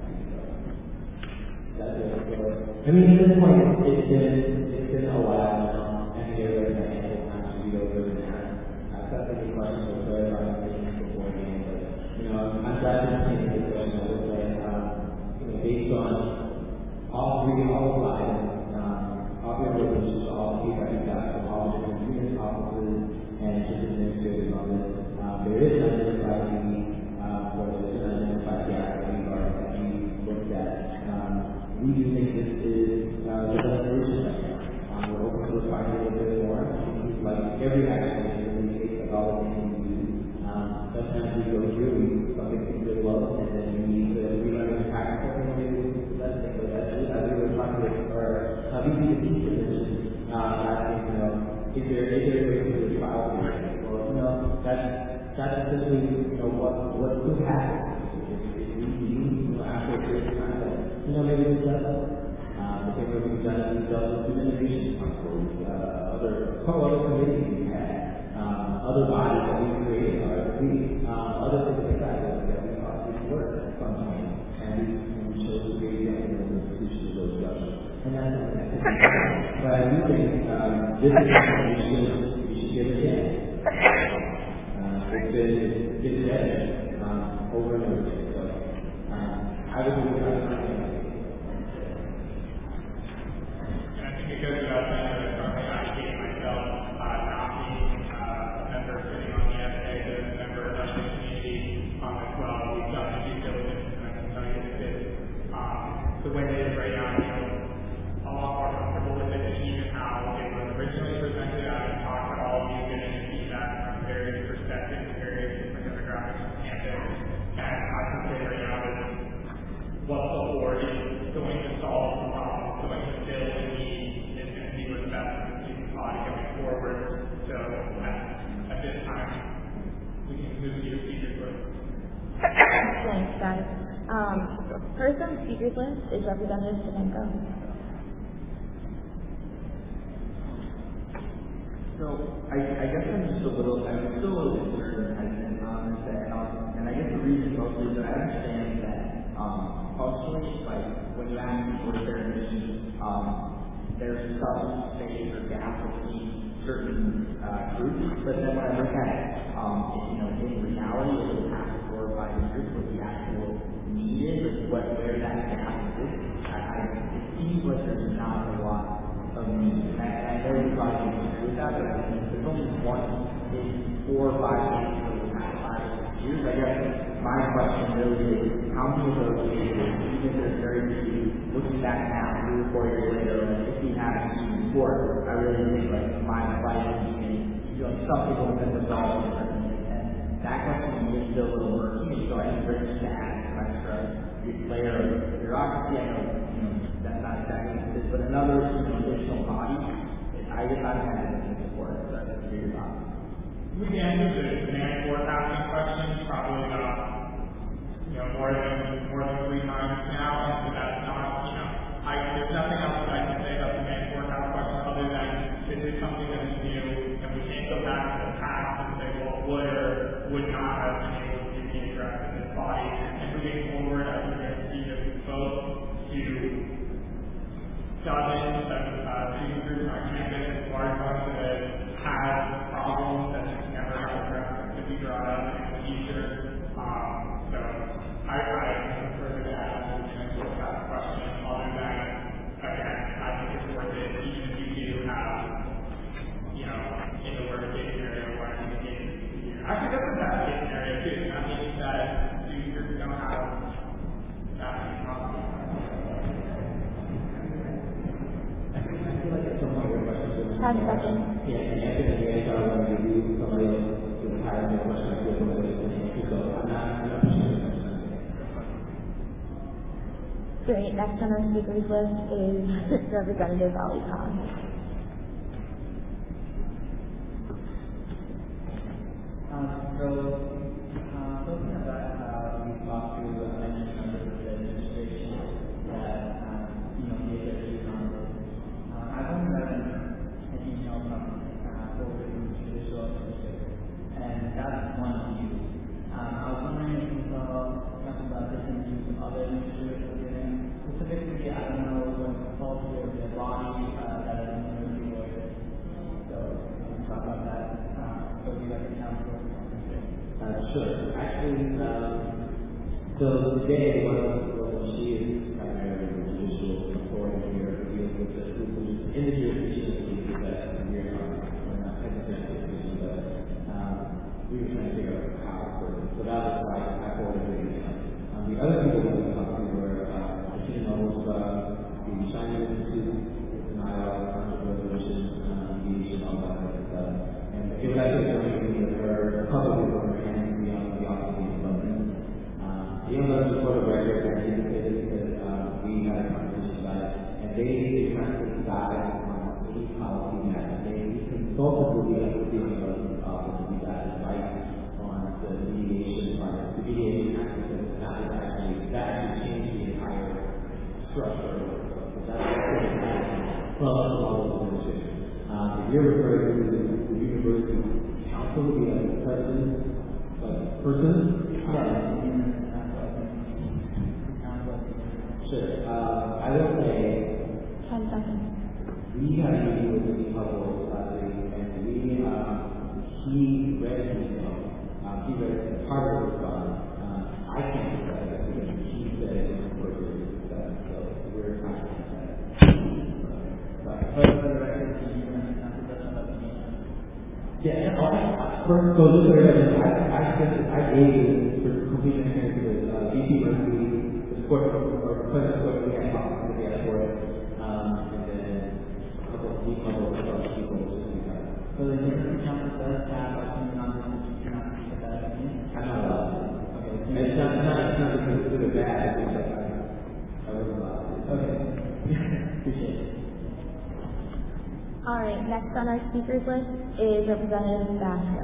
That's it. So, I mean, at this point, it's been it's been a while now, and there was a handful of times to read over it and ask. I've got any questions or clarifying things beforehand, but you know, I'm glad to see the discussion. I would say, um, you know, based on all reading all the slides, um, all the resolutions, all the feedback we got from all the different units, offices, and just administrators on this, um, there is an identified need, uh, or there's an identified gap that we are, that we looked at. Um, we do think this is, uh, the best solution right now. Um, we're open to finding a little bit more. Like every action is really takes a lot of things we do. Um, sometimes we go through, we, something things really well, and then we need to relearn the practice and we do less things. But as we, as we were talking with, or, uh, we need to teach position, uh, I think, you know, is there, is there a way to do a trial period? Or, you know, that's, that's simply, you know, what, what could happen. If, if we, you know, after a period of time, that, you know, maybe it's less. Um, I think what we've done is we've dealt with innovation controls, uh, other, couple other committees we had, um, other bodies that we created, other we, um, other things like that that, that we thought would work at some point, and we, and we chose to create that in the institution of those judges. And that's something that but I do think, um, this is something we should, we should give a chance. Uh, it's been, it's been said, um, over and over again, so, um, I would do it. Because of that, I currently advocate myself uh, not being uh, a member sitting on the S A, but a member of the community um, as well. We've done the due diligence, and I can tell you that this, um, the way it is right now, I feel a lot more comfortable with it than even how it was originally presented. I've talked to all of you, getting feedback from various perspectives, various different demographics on campus, and I can say right now that what the board is going to solve the problem, going to fill the need, with the best student body going forward. So at, at this time, we can move to your speakers list. Thanks, guys. Um, first on the speakers list is Representative Stefanko. So I, I guess I'm just a little, I'm still a little concerned and on this, and, um, and I guess the reason mostly is that I understand that um, functionally, like when you ask people if they're admissions, um, there's some space or gap between certain uh, groups, but then when I look at it, um, you know, in reality, over the past four or five years, what the actual need is, what where that gap exists, I, I, it seems like there's not a lot of need. And I, and I know you probably don't agree with that, but I think there's only one in four or five years over the past five or six years. I guess my question really is, how many of those cases, even if there's very few, looking back now, three or four years later, and if we have even support, I really think like my advice would be, you know, some people have been resolved differently, and that question is still a little murky, so I think we're just to add some extra layer of bureaucracy. I know, you know, that's not exactly what it is, but another, you know, additional body, I guess I've had additional support, so that's a bigger body. We can answer the demand forecasting question probably about, you know, more than more than three times now, and so that's not, you know, I, there's nothing else that I can say about the demand forecast question other than this is something that is new, and we can't go back to the past and say, well, would or would not have been able to be addressed in this body. And moving forward, I think we're going to see this vote to dozens of uh, student groups on campus, large ones that have problems that never got addressed and could be brought up in the future. Um, so I, I prefer to add to the demand forecast question other than, again, I think it's worth it, even if you do have, you know, in the worst case scenario, one of these cases a year. Actually, that's a bad case scenario, too. That means that student groups don't have that many problems. Ten seconds. Yeah, and I think at the end, I want to give you somebody else to hire me a question I feel somebody else to go. I'm not, I'm not sure. Great. Next on our speakers list is Representative Ali Khan. Um, so, uh, talking about how we talked to uh, many members of the administration that, um, you know, gave their views on this. Uh, I've only read an email from uh, over the judicial administrator, and that's one view. Um, I was wondering if you saw something about different views of other administrators are giving. Specifically, I don't know what the policy of the body uh, that is in the review lawyer. So, we can talk about that. Uh, so, we like to counsel. Uh, sure. Actually, um, so today, one of what she is primarily the judicial authority here dealing with the who's in the jurisdiction of the cases that we are not, we're not technically in the jurisdiction, but um, we were trying to figure out we had a conversation about it, and they did not take guidance on any policy that they consulted with the equity development office to be that advice on the mediation part, the mediation act, because that was actually, that actually changed the entire structure. So that's well, that's a lot of organization. Um, if you're referring to the university council, the uh, president, like, person, yeah. Sure. Uh, I will say, ten seconds. We had a meeting with the couple last week, and we, um, he read himself. Um, he read part of the response. Um, I can't do that because he said it was appropriate to do that, so we're not going to do that. But for the record, can you run the position of the meeting? yeah, so this is I, I, I gave for complete transparency with uh, V P Mercury, the sport, or President Sport, we had talked to the guys for it, um, and then a couple of people, a couple of people, just to kind of. So the university council does have a opinion on this, you cannot speak about it. I'm not allowed to. Okay. And it's not, it's not, it's not because it's good or bad, it's just like, I, I wasn't allowed to. Okay. Appreciate it. All right, next on our speakers list is Representative Basco.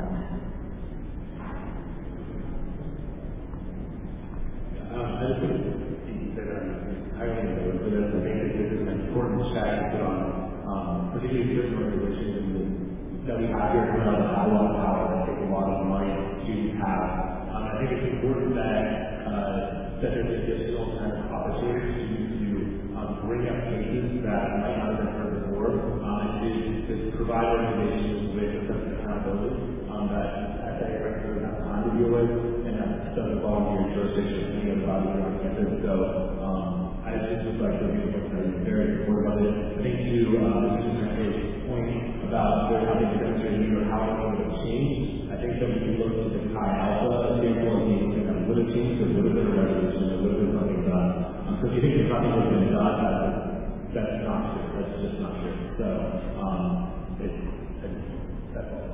Um, I just want to see that I don't know, but I think that this is an important chat to put on, um, particularly certain organizations that we have here in Maryland have a lot of power and take a lot of money to have. Um, I think it's important that uh, that there's additional kind of opportunities to, to um, bring up cases that might not have been heard before, um, and to, to provide organizations with a sense of accountability um, that I think I really have time to deal with, and that doesn't fall into your jurisdiction of any other body on campus. So um, I just would like to be able to be very supportive of it. I think to uh, Mister point about there having a demonstration or how it would have changed, I think that we can look to the Chi Alpha standpoint and think that would have changed, or would have been a resolution, or would have been something done. Um, so if you think there's nothing would have been done, uh, that's not true. That's just not true. So um, it, it, that's all.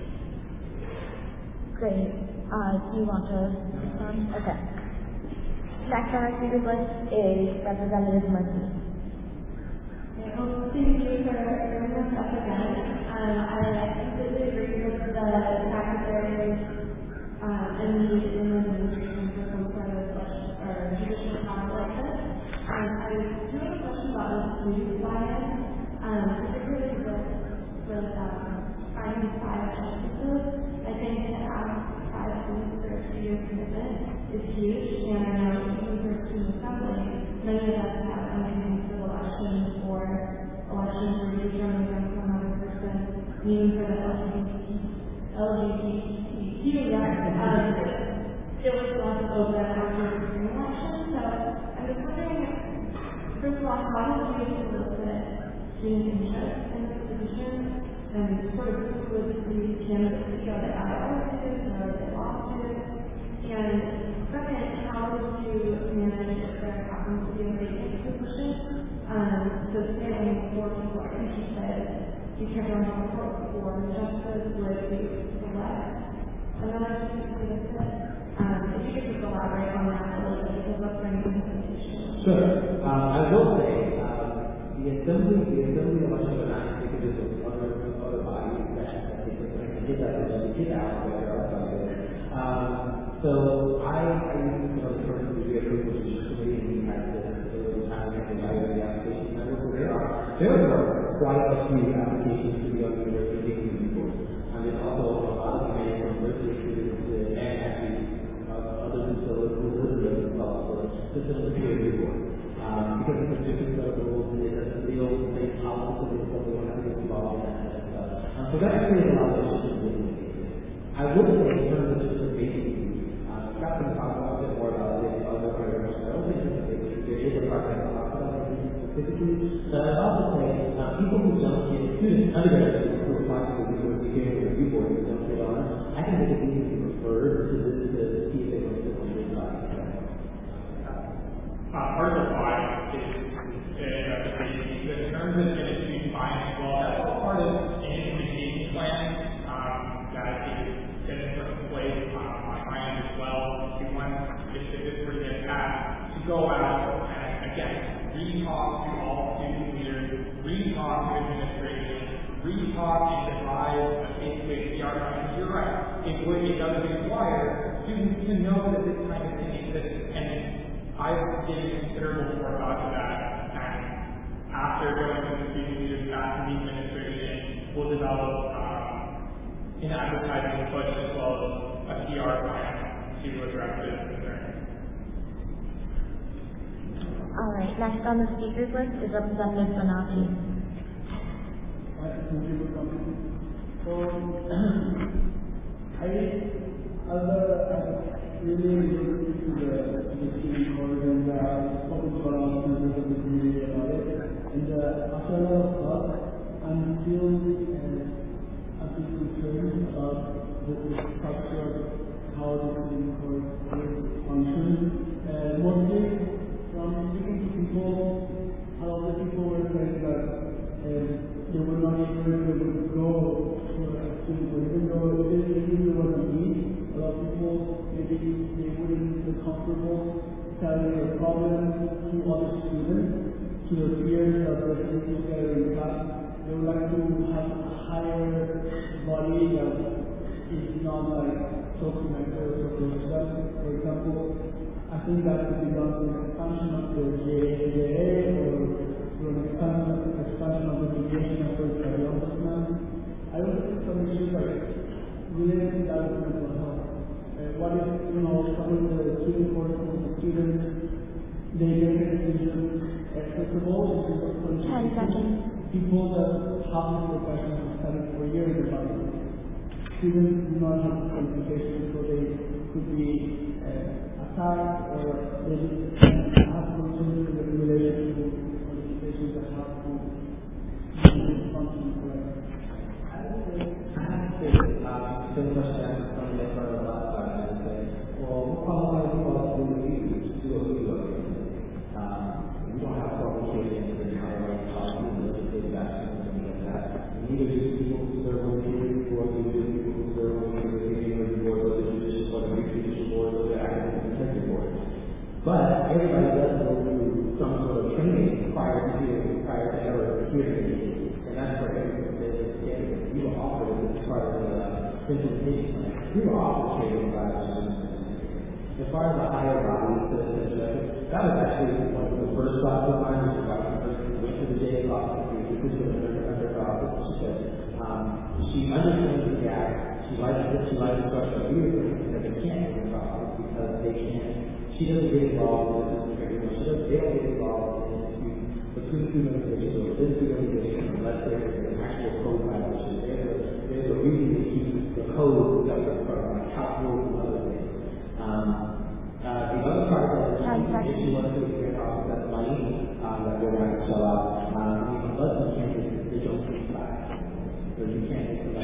Great. Uh, do you want to respond? Okay. Next on our speakers list is Representative Murphy. Well, thank you for bringing this up again. Um, I completely agree with the fact that there is um, a need in the administration for some sort of or judicial power like this. Um, I do have a question about the police bias, um, particularly with, with um, finding five justices. I think to ask five police for a two-year commitment is huge, and I know even for student assembly, many of us have uncontested elections or elections where you're running against one other person, meaning for the L G B T Q, um, it was left open after the election. So I'm just wondering, first of all, how did you solicit student interest in this position? And sort of who was the candidates to go to Iowa or they lost it? And second, how did you manage if there happens to be a vacant position? Um, so say when four people are interested, you can't run on court for justice would be select another student. Um, if you could just elaborate on that a little bit, because that's very important. Sure. Um, I will say, um, the assembly, the assembly election are not indicative of other, other bodies that, that they did that, they did out, but there are some there. Um, so I, I used to know the person who did it, which is committee, and we had the, the little time to evaluate the application number. So there are, there are quite a few applications to be on the university before. And there's also a lot of demand from university students to, and actually uh, other facilities who live there as well. So this is a peer review. Um, because it's a different set of rules, and it doesn't deal with the policy, so we don't have to get involved in that kind of stuff. Um, so that creates a lot of issues with the cases. I would say in terms of just the basic use, uh, Scott can talk a little bit more about this other areas. I don't think it's a basic use. There is a part that talks about this specifically. But I'd also say uh, people who don't get students, undergraduates who apply to the university here with a review board who don't get on, I think it's easy to refer to this to see if they want to on this side. Uh, Article five is the terms of industry finance law. That's all part of an implementation plan um, that is set in certain place uh, on my end as well. We want, if this were to get passed, to go out and again re-talk to all student leaders, re-talk to administration, re-talk and devise a basically P R plan. You're right. It would, it does require students to know that this kind of thing exists, and I've given considerable forethought to that. And after going to the student leaders back to the administration, we'll develop um, an advertising push as well as a P R plan to address this concern. All right, next on the speakers list is Representative Bonacci. Thank you for coming. So, I, as a, really related to the city corridor and uh, spoken to a lot of members of the community about it. And uh, after a lot of thought, I'm still uh, a bit concerned about the, the structure of how the city corridor functions. Uh, mostly from speaking to people, a lot of people were saying that uh, they were not sure if they would go to a student, even though it is really what we need. A lot of people, maybe they wouldn't feel comfortable telling their problems to other students, to their peers that they're sitting together in class. They would like to have a higher body that is not like so connected or so close to them. For example, I think that could be done through expansion of the J A or through an expansion, expansion of the mediation efforts by the ombudsman. I also think some issues like related to that with mental health. Uh, what if, you know, some of the student courses, the students, they make a decision accessible to Ten seconds. people that have the profession of studying for years about it. Students do not have the qualifications, so they could be uh, attacked or they just have concerns with the relation to qualifications that have to function correctly. I would say, I have to say, uh, the question I was going to make for the last time, I would say, well, what qualifies people to do what we do, to do what we do? Um, we don't have qualifications in higher rank policy and legislative action or something like that. Neither do people who serve on the community board, neither do people who serve on the community board, or the judicial board, or the judicial board, or the academic executive board. But everybody does go through some sort of training prior to prior to ever hearing it. And that's where everyone is getting. We were offered as part of the implementation plan. We were offered training by the students. As far as the higher body, the, the judge, that was actually one of the first thoughts of mine, which was I went to the J A office, this was under under her office. She said um, she understands the gap. She likes it. She likes the structure. We were thinking that they can't get involved because they can't. She doesn't get involved in this. She doesn't. They don't get involved in this between two organizations or within two organizations unless there is an actual code violation. There's a there's a reason to keep the code separate from like house rules and other things. Um, uh, the other part of the issue was to get off that money um, that we're going to sell out. Um, unless you can't get the digital inside, so you can't get the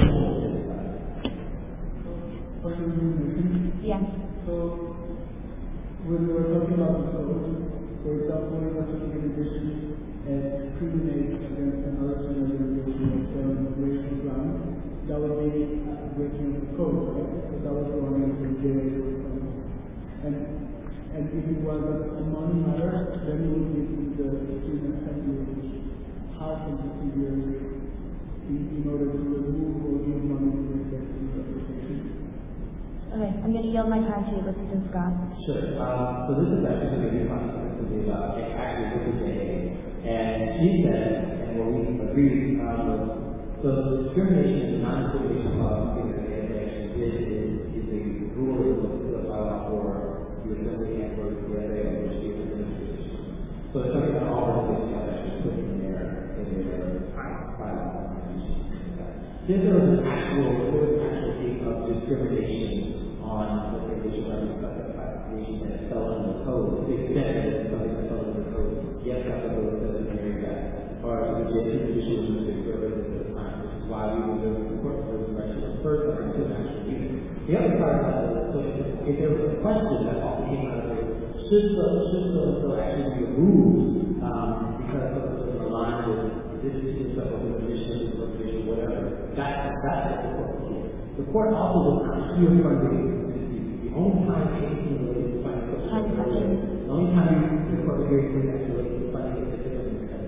Yes. So, when we were talking about the code, for example, if a certain organization discriminates against another certain organization on immigration grounds, that would be breaking the code, right? So that was going into the J A. And and if it was a money matter, then it would be to the student assembly, which has some procedures in order to remove or give money to the executive organization. Okay, I'm going to yield my time to Assistant Scott. Sure. Um, so this is actually going to be constantly about actually with the J A. And she said, and what we agreed um, was, so the discrimination and non-discrimination law that the J A actually did is, is a rule of the bylaw for the assembly and for the J A and the administration. So it's something that all of this is actually put in their in their bylaw. Then there was an actual, there was an actual case of discrimination on the regulation of the classification that fell under the code. To the extent that it's something that fell under the code, yes, that's what it says in the area that, or the J A issue was a big service at the time, which is why we were doing the court for the direction of first or into an actual unit. The other part of that is, so if, if there was a question that also came out of it, should the, should the bill actually be removed um, because of the line with this is stuff of the condition, the condition, whatever, that, that's what the court did. The court also was not here for the The only time anything related to financial the only time the court was very clear actually related to financial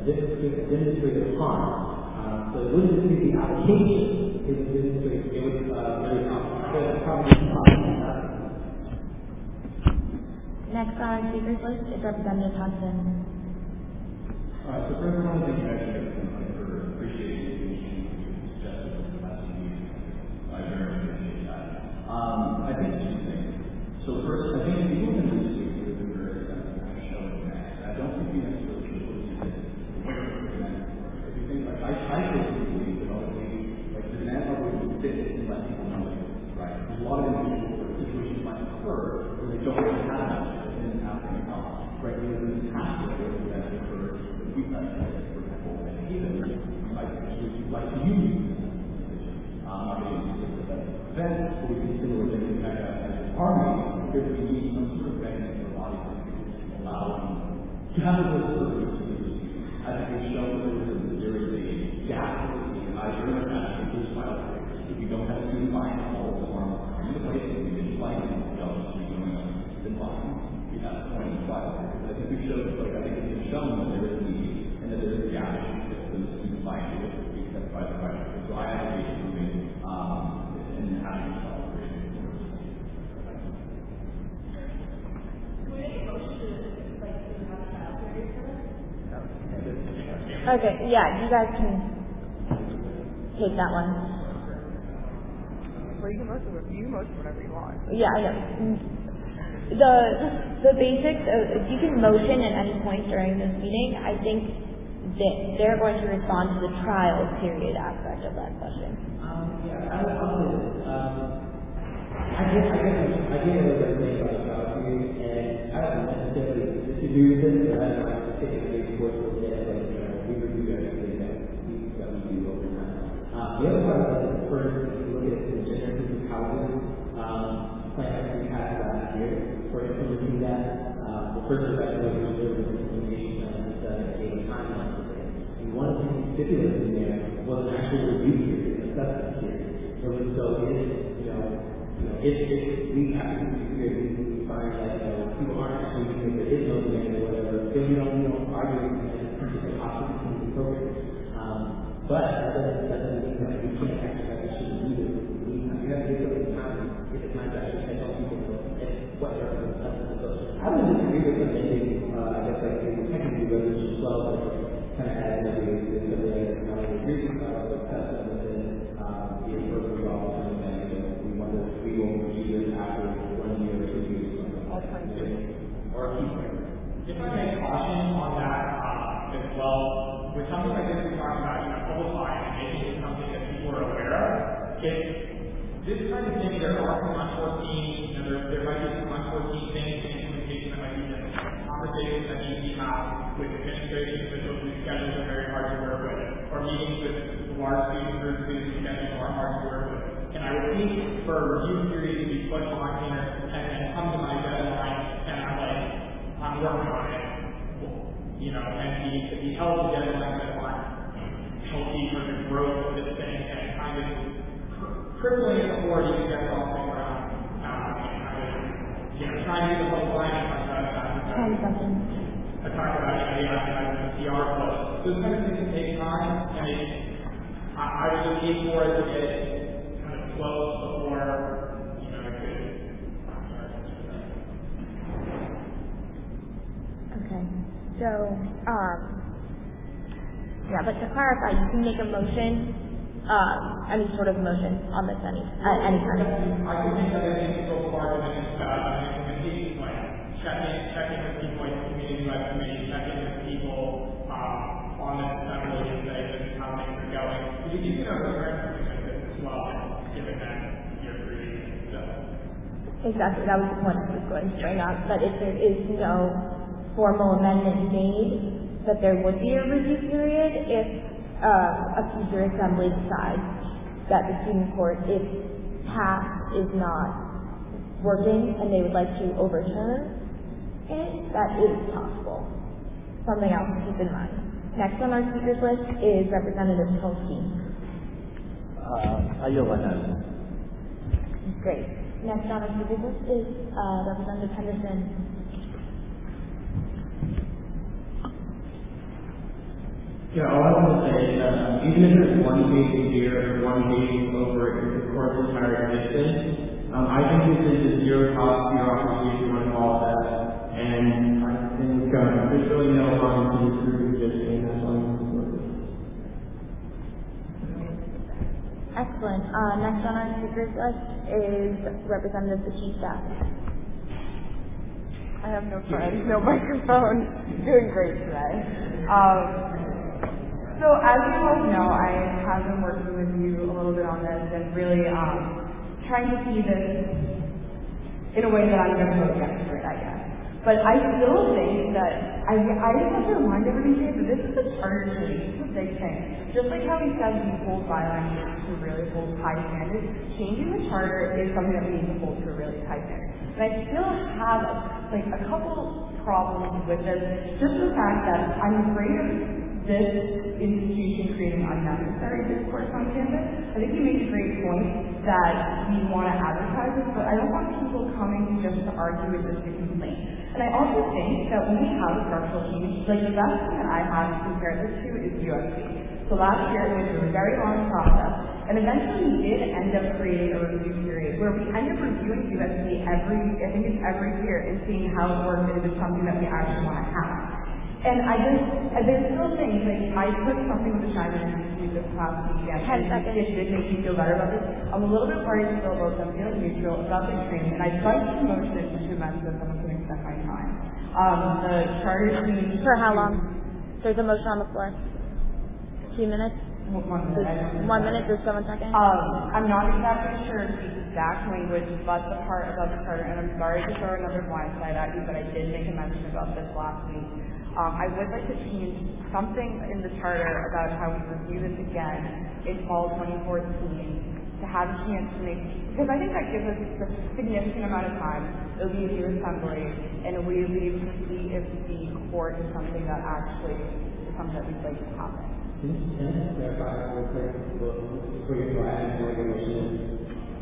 demonstrate, demonstrate harm. Uh, so it wouldn't just be the application, it would demonstrate, it would, uh, very probably Next on our speakers list is Representative Hudson. Uh, so first, one of the things you guys have done for appreciating the issue you suggested over the last few weeks. I very much appreciate that. Um, I think two things. So first, I think if you look at this week, it would be very expensive to show it next. I don't think you necessarily should look at it where it's presented. If you think, like, I, I personally believe that ultimately, like, the demand level would fit and let people know it, right? There's a lot of individuals where situations might occur where they don't really have an answer and then have to help, right? Because in the past, where that occurs, we like, for example, and even like we like to use um, not being specific about events, but we consider it in fact as a party, because we need some sort of venue for a lot of people to allow them to have a good service to the receiver. I think we've shown that there is a gap between either in the past or the file breakers. If you don't have student buying all the form in the place that we didn't find it, we don't be doing it, then fine. We have a point of file breakers. I think we showed, like, I think we've shown that there is a need and that there is a gap that the student buying it will be set by the file breakers. So I advocate moving um, and having a celebration. Okay, yeah, you guys can take that one. Well, you can motion, you can motion whatever you want. Yeah, I know. The the basics of, if you can motion at any point during this meeting, I think that they're going to respond to the trial period aspect of that question. Um, yeah, I would also, um, I guess, I guess, I get a little bit of thing about the trial period, and I don't necessarily disagree with it, but I don't like to take it very forceful that, like, you know, we review everything that we, that we do over time. Um, the other part of it is, first, if you look at the generative housing, um, plan that we had last year, for implementing that, uh, the first evaluation was there was implementation plan that gave a timeline for it. And one of the things stipulated in there was an actual review period, an assessment period. So, so if, you know, you know, if, if we have to do period, we find that, you know, people aren't actually doing there is no demand or whatever, then we don't, we don't argue with it in terms of opportunity program. Um, but that doesn't, that doesn't mean that we can't actually, that we shouldn't do this. We have to give it time, give it time to actually help people know what they're going to do. So I would disagree with the amending, uh, I guess, like, the technically resolution twelve, but kind of add that we, because they not only agree with uh, the test and then, um, the appropriate officer and then, you know, we want to, we will review it after one year or two years. Or a key player. If I may caution on that, uh, as well, with something like this we talked about, you know, publicizing and making it something that people are aware of, if this kind of thing, there are some unforeseen, you know, there, there might be some unforeseen things in implementation that might be different. Conversations that need to be had with administration officials whose schedules are very hard to work with, or meetings with large student groups whose schedules are hard to work with. And I would think for a review period to be put on here and, and come to my deadline, and I'm like, I'm working on it, you know, and be, to be held to deadlines that aren't healthy for the growth of this thing, and kind of crippling authority to get it off the ground, um, and kind of, you know, trying to do the whole line of Ten seconds. I talked about, you know, the advertising, the P R flow. Those kind of things take time, and it, I, I was looking for it to get kind of close before, you know, it could. Okay. So, um, yeah, but to clarify, you can make a motion, um, any sort of motion on this any at any time. I can think that I think so far as an implementation plan, checking, checking with people in the community by committee, checking with people um, on the assembly and say this is how things are going. Because you can overturn something like this as well, given that you're creating so. Exactly, that was the point I was going to bring up, that if there is no formal amendment made, that there would be a review period if uh, a future assembly decides that the student court, if passed, is not working and they would like to overturn it, that is possible. Something else to keep in mind. Next on our speakers list is Representative Polsky. Uh, I yield my time. Great. Next on our speakers list is uh, Representative Henderson. Yeah, all I want to say is that um, even if it's one case a year or one case over the course of entire existence, um, I think this is a zero cost bureaucracy if you want to call it that. And I think um, there's really no harm to this group existing as long as it's working. Excellent. Uh, next on our speakers list is Representative Batiste. I have no friends, no microphone. Doing great today. Um, so as you both know, I have been working with you a little bit on this and really um, trying to see this in a way that I'm going to vote against it, I guess. But I still think that I, I just have to remind everybody here that this is a charter change. This is a big thing. Just like how we said we hold bylaws to really hold high standards, changing the charter is something that we need to hold to a really high standard. And I still have like a couple problems with this. Just the fact that I'm afraid of this institution creating unnecessary discourse on campus. I think you made a great point that we want to advertise this, but I don't want people coming just to argue with just a complaint. And I also think that when we have a structural change, like the best thing that I have to compare this to is U S C. So last year it was a very long process, and eventually we did end up creating a review period where we end up reviewing U S C every, I think it's every year, and seeing how it works and if it's something that we actually want to have. And I just, and there's still things, like I put something with the China Institute this past weekend. Ten seconds. It did make me feel better about this. I'm a little bit worried still about them feeling neutral about the training, and I'd like to motion it to amend this, I'm going to extend my time. Um, the charter team. For how long? There's a motion on the floor. Two minutes? One minute. One minute or seven seconds? Um, I'm not exactly sure of the exact language, but the part about the charter, and I'm sorry to throw another blindside at you, but I did make a mention about this last week. Um, I would like to change something in the charter about how we review this again in fall twenty fourteen to have a chance to make, because I think that gives us a significant amount of time. It'll be a new assembly, and we leave to see if the court is something that actually is something that we'd like to happen. Can you just clarify real quick before you go ahead and make a motion?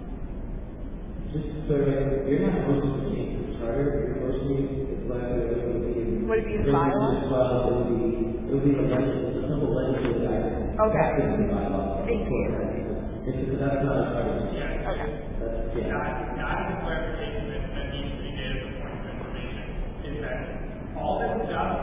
Just so that you're not supposed to change the charter, you're supposed to be Would it be the bylaw? Well, it would be, it would be the legislative, the simple legislative act. Okay. That would be the bylaw. Thank you. It's because that's not a charter. Yeah. Okay. That's, yeah. Not, not the clarification that, that needs to be made as a point of information is that all this stuff,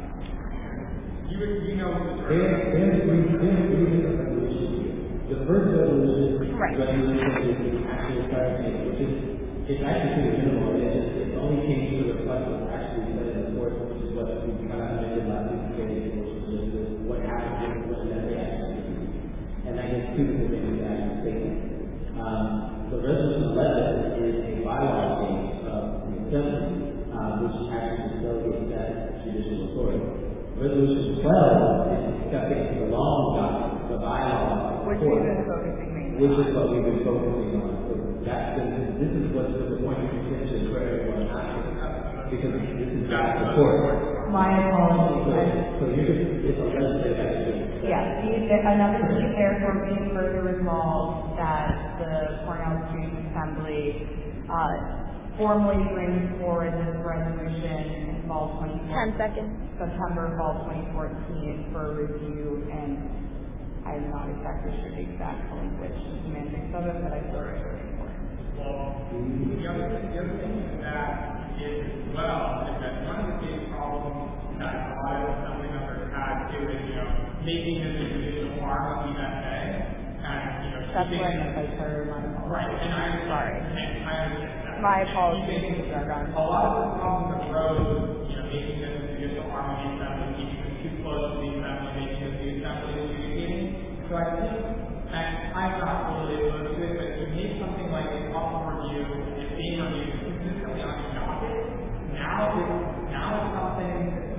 you would, you know, They have, they have three, they have three different resolutions here. The first resolution, Right. resolution is actually clarifying, which is, it's actually pretty minimal. It's just, it's only changed to reflect what's actually said in the court, which is what we kind of mentioned last week, which is just what happened when that they actually do. And that gets two things that we actually stated. Um, the resolution eleven is a bylaw change of the assembly, uh, which actually delegates that judicial authority. Resolution twelve is discussing the long document, the bylaw, Which we've been focusing mainly which on. is what we've been focusing on. So that's the, this is what's the point of contention for everyone actually, because this is not the court. My apologies. So, so you could, it's a legislative action. Yes, be it another be therefore be further resolved that the Cornell Student Assembly uh, formally brings forward this resolution in fall twenty fourteen. Ten seconds. September fall twenty fourteen for review, and I'm not exactly sure the exact language semantics of it, but I feel it's very important. well, the other, the other thing with that is as well is that one of the big problems that a lot of assembly members had too is, you know, making this a judicial arm of U S A and, you know, That's keeping what I it- meant by charter. My apologies. Right, and I'm sorry. And I understand that. My apologies. Keeping- A lot of the problems arose, you know, making this a judicial arm of the assembly, keeping it too close to the assembly, making it the assembly adjudicating. So I think, and I'm not totally opposed to it, but to make something like a lawful review, a being reviewed consistently on the docket, now it's, now it's something,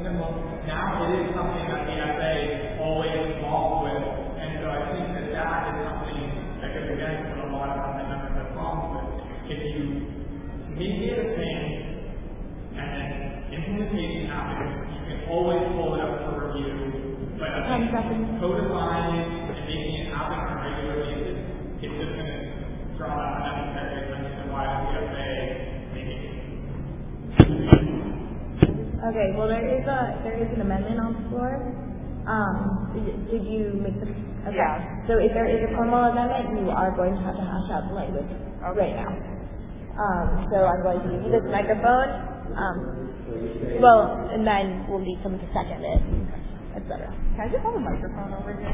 now it is something that the F A is always involved with. And so I think that that is something that goes against what a lot of our members have problems with. If you make it a thing, and then implementation happens, you can always pull it up for review. But I think codifying it and making it happen on a regular basis, it's just going to draw out unnecessary attention to why the F A make it. Okay, well there is a there is an amendment on the floor. Um, did, did you make the, okay. Yeah. So if there is a formal amendment, you are going to have to hash out the language right now. Um, so I'm going to give you this microphone, um, well, and then we'll need someone to second it, et cetera. Can I just have a microphone over here?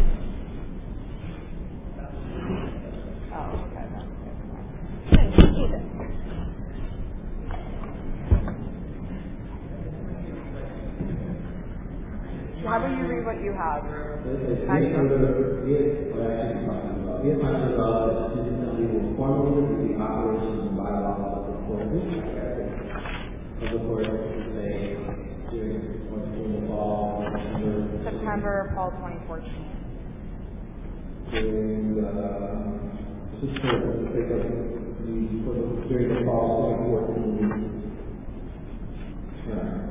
Oh, okay. Thanks, Jesus. How about you read what you have? We have talked about that this assembly will formally the operations and bylaws of the court district of the court to say during during the fall, September, fall twenty fourteen. During uh, this is for the sake of the for the during the fall twenty fourteen. Yeah.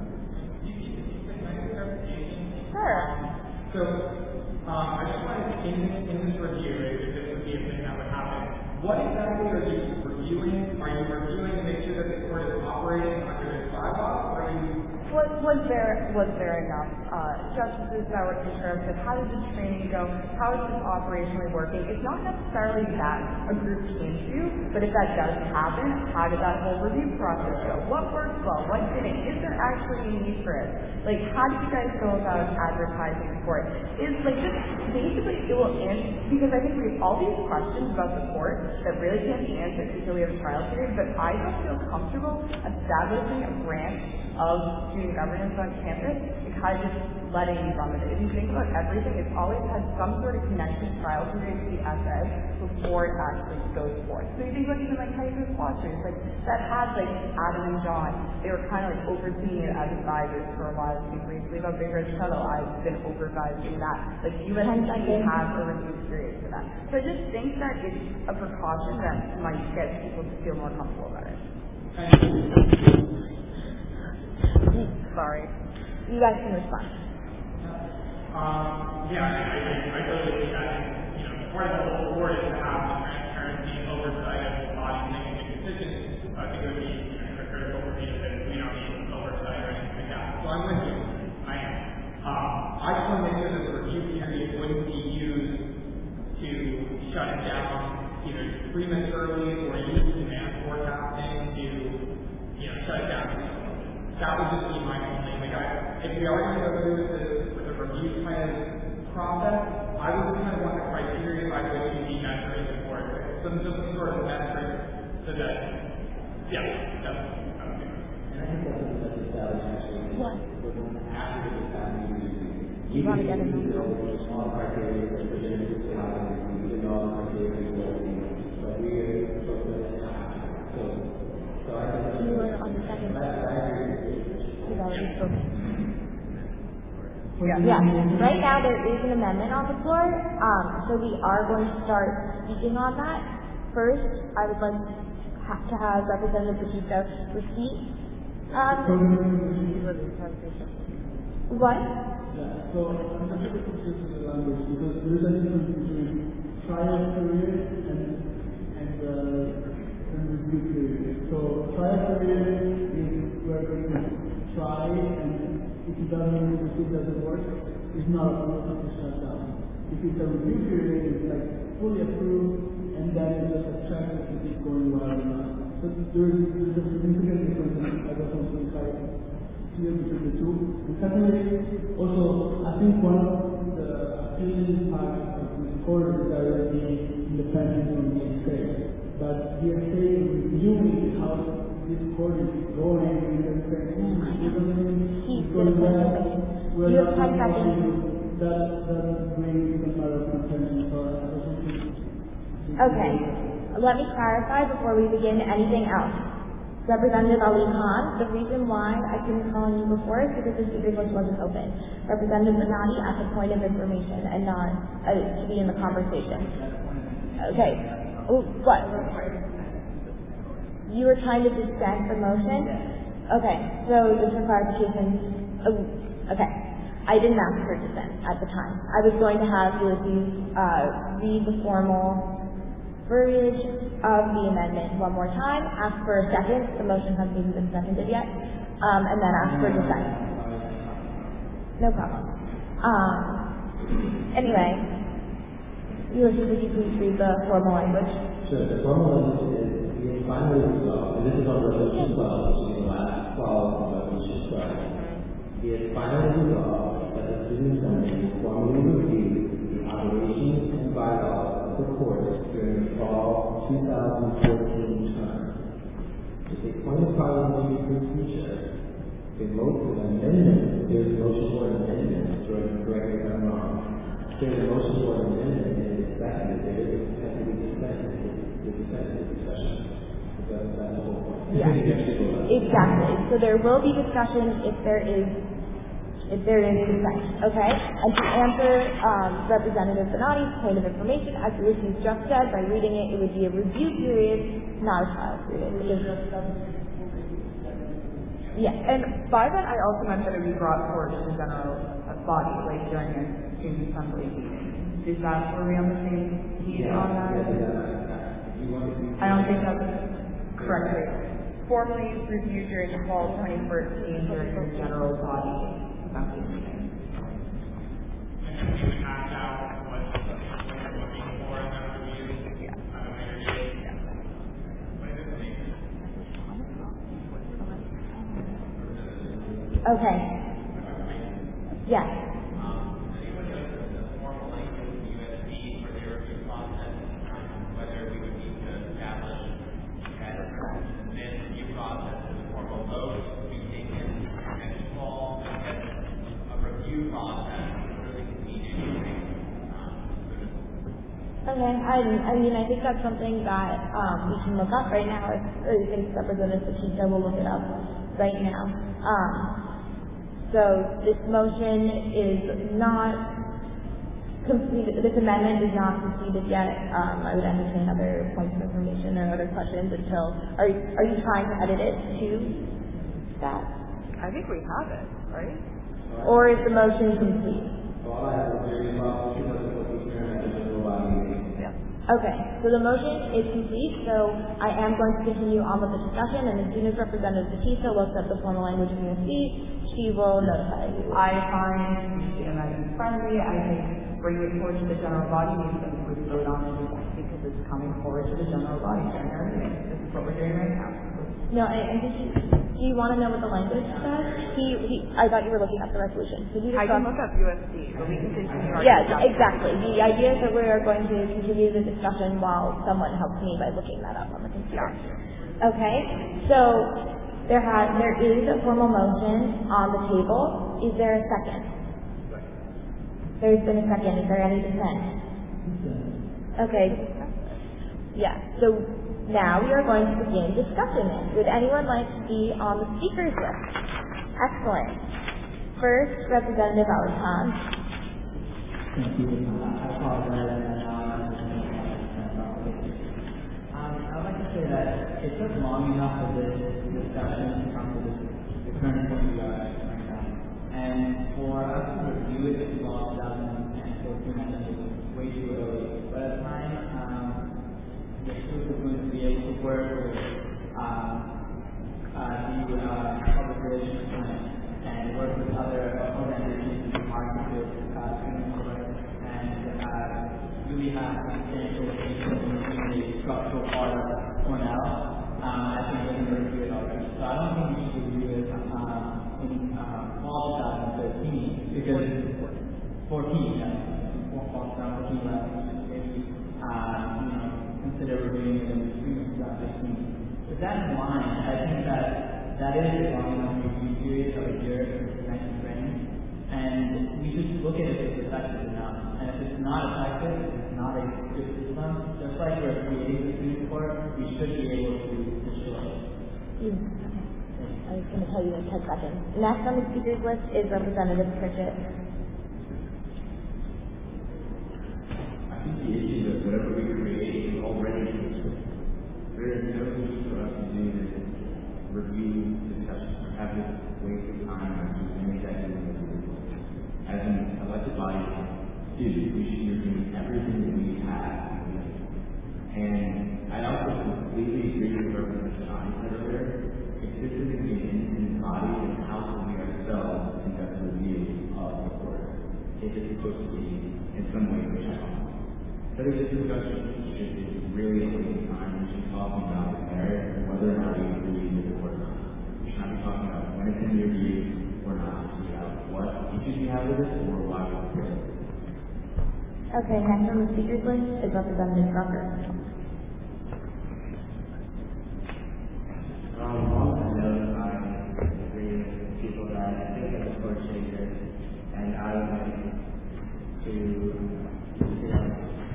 Sure. So, um, I just wanted, in this, in this review, if this would be a thing that would happen, what exactly are you reviewing? Are you reviewing to make sure that the court is operating under its bylaws, or are you... Was, was there was there enough uh, justices that were interested? How did the training go? How is this operationally working? It's not necessarily that a group came to you, but if that does happen, how did that whole review process go? What worked well? What didn't? Is there actually a need for it? Like, how do you guys go about advertising for it? Is like just basically it will end because I think we have all these questions about the court that really can't be answered until we have a trial period. But I don't feel comfortable establishing a branch of student governance on campus and kind of just letting you run with it. If you think about everything, it's always had some sort of connection trial period to the S A before it actually goes forth. So you think about even like Titus Watchers, like that had like Adam and John, they were kind of like overseeing it as advisors for a while. To be briefly about Big Red Shuttle, I've been overvising that. Like U S C have a review period for that. So I just think that it's a precaution that might get people to feel more comfortable about it. Sorry. You guys can respond. Um, yeah, I, I, I totally think that, you know, part of the whole board is to have the transparency and oversight of the body making the decisions. I think it would be, you know, critical for me to say we don't need oversight or anything like that. So I'm with you. I am. Um, I just want to make sure that the review period wouldn't be used to shut it down either prematurely or use demand forecasting to, you know, shut it down. That would just be my only, like, I, if we are going to go through with the, with the review kind of process, I would kind of want the criteria by which you'd be measuring the board, some, some sort of metric so that, yeah, that's, that's good. And I think that's what that's established actually. What? After the family you want to get in the small criteria that presented to the family, we did all the criteria that we but we are so so so I think you were on the second You've already spoken. Yeah. Yeah. Right now there is an amendment on the floor, um, so we are going to start speaking on that. First, I would like ha- to have Representative Batista repeat. Um, what? Yeah, so I'm not sure if it's just the language because there is a difference between trial period and and uh, and review period. So trial period is where we try and if it doesn't if it doesn't work, it's not approved to shut down. If it's a review period, it's like fully approved and then it's just a check if it's going well or not. So there's, there's a significant difference in I just want to clarify here between the two. And secondly, also I think one of the appealing parts of this court is that it will be independent from the S A. But the S A is reviewing how this court is going and they're saying, it's going well. We're You have not ten seconds. that that brings some sort of contention for us. Okay. Let me clarify before we begin anything else. Representative Ali Khan, the reason why I couldn't call on you before is because the speaker's list wasn't open. Representative Benatti asked a point of information and not uh, to be in the conversation. Okay. Oh, what? You were trying to dissent the motion? Okay. So just for clarification, oh, okay. I didn't ask for dissent at the time. I was going to have Ulysses uh, read the formal verbiage of the amendment one more time, ask for a second, the motion hasn't even been seconded yet, um, and then ask for dissent. No problem. Um, Anyway, Ulysses, would you please read the formal language? Sure. The formal language is we have finally resolved, and this is on resolution twelve, which is the last clause of resolution twelve. We have finally resolved that the student assembly formally review the operations and bylaws of the court during the fall two thousand fourteen term. If a point of parliamentary procedure, a motion an amendment, there is a motion for an amendment, Jordan, correct me if I'm wrong. There is a motion for an amendment, and it is seconded, there is has to be discussion, the discussion discussion. That's, that's the whole point. Yeah, exactly. So there will be discussion if there is if there is consent, okay? And to answer um, Representative Bonatti's point of information, as Ulysses just said, by reading it, it would be a review period, not a trial period. Yes. And by that, I also meant that it would be brought forward to the general body, like during a student assembly meeting. Is that, were we on the same page on that? I don't think that's correct. Formally reviewed during the fall twenty fourteen during the general body assembly meeting. Okay. Yes. Okay, I, I mean, I think that's something that um, we can look up right now. I think Representative Batista will look it up right now. Um, so this motion is not completed, this amendment is not completed yet. Um, I would entertain other points of information or other questions until, are, are you trying to edit it to that? I think we have it, right? Or is the motion complete? Okay, so the motion is complete, so I am going to continue on with the discussion, and as soon as Representative Batista looks at the formal language of U S C, she will notify you. I find the amendment friendly. I think bring it forward to the general body means that we would vote on it because it's coming forward to the general body during our meeting. This is what we're doing right now. No, and, and did you, do you want to know what the language says? He, he, I thought you were looking up the resolution. Could you just I can look up U S C, but we can continue our Yes, discussion. exactly. The idea is that we are going to continue the discussion while someone helps me by looking that up on the computer. Okay, so there has there is a formal motion on the table. Is there a second? There's been a second. Is there any dissent? Okay. Yeah. So now we are going to begin discussing it. Would anyone like to be on the speakers list? Excellent. First, Representative Alasan. Thank you. I apologize. Um, I'd like to say that it took long enough for this discussion to come to this, the current point we are at right now. And for us to review it in two thousand fourteen, I think it was way too early. But at the time, um, the school is going to be able to work with um, uh, the uh, public relations plan and work with other organizations in the market with uh, student work and uh, really have substantial changes in the structural part of Cornell. Um, I think we're going to review it already. So I don't think we should review it um, in uh, fall twenty thirteen because fourteen, yeah, fall twenty fourteen, maybe uh, you know, consider reviewing it in twenty fifteen. With that in mind, I think that that is a long enough review period of a year for prevention training, and we just look at it if it's effective enough. And if it's not effective, if it's not a good system, just like we're creating the student court, we should be able to destroy it. Mm, okay. I was going to tell you in ten seconds. Next on the speakers list is Representative Pritchett. I think the issue is that whatever we create is already existing. There is no need for us to do this review discussion, have this waste of time or do any that as an elected body do, we should review everything that we have. And I also completely agree with Representative Bonatti said earlier. If this is an independent body, then how can we ourselves conduct a review of the court if it's supposed to be Instead of just discussion, should be really taking time and just talking about the merit and whether or not you agree with it or not. We should not be talking about when it's in your view or not. We should have what issues you have with it or why we agree. Okay, next on the speakers list is Representative Rucker. Um, on that note, I agree with people that I think that the court changes, and I would like to, you know,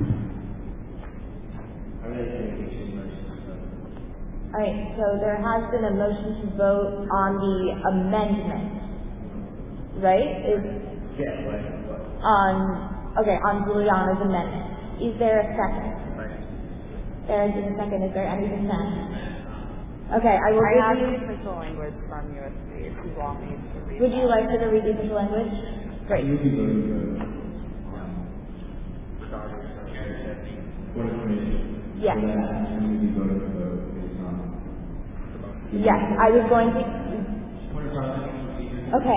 I really think we should motion to vote. Alright, so there has been a motion to vote on the amendment, right? Is Yeah, what, what? on, okay, on Juliana's amendment. Is there a second? There is a second. Is there any dissent? Okay, I will I give have you, the official language from U S D if you want me to read would you that. like her to read the official language? Great. You can vote for for the commission. Yes. So that you be voted for the based on. Yes, I was going to, okay.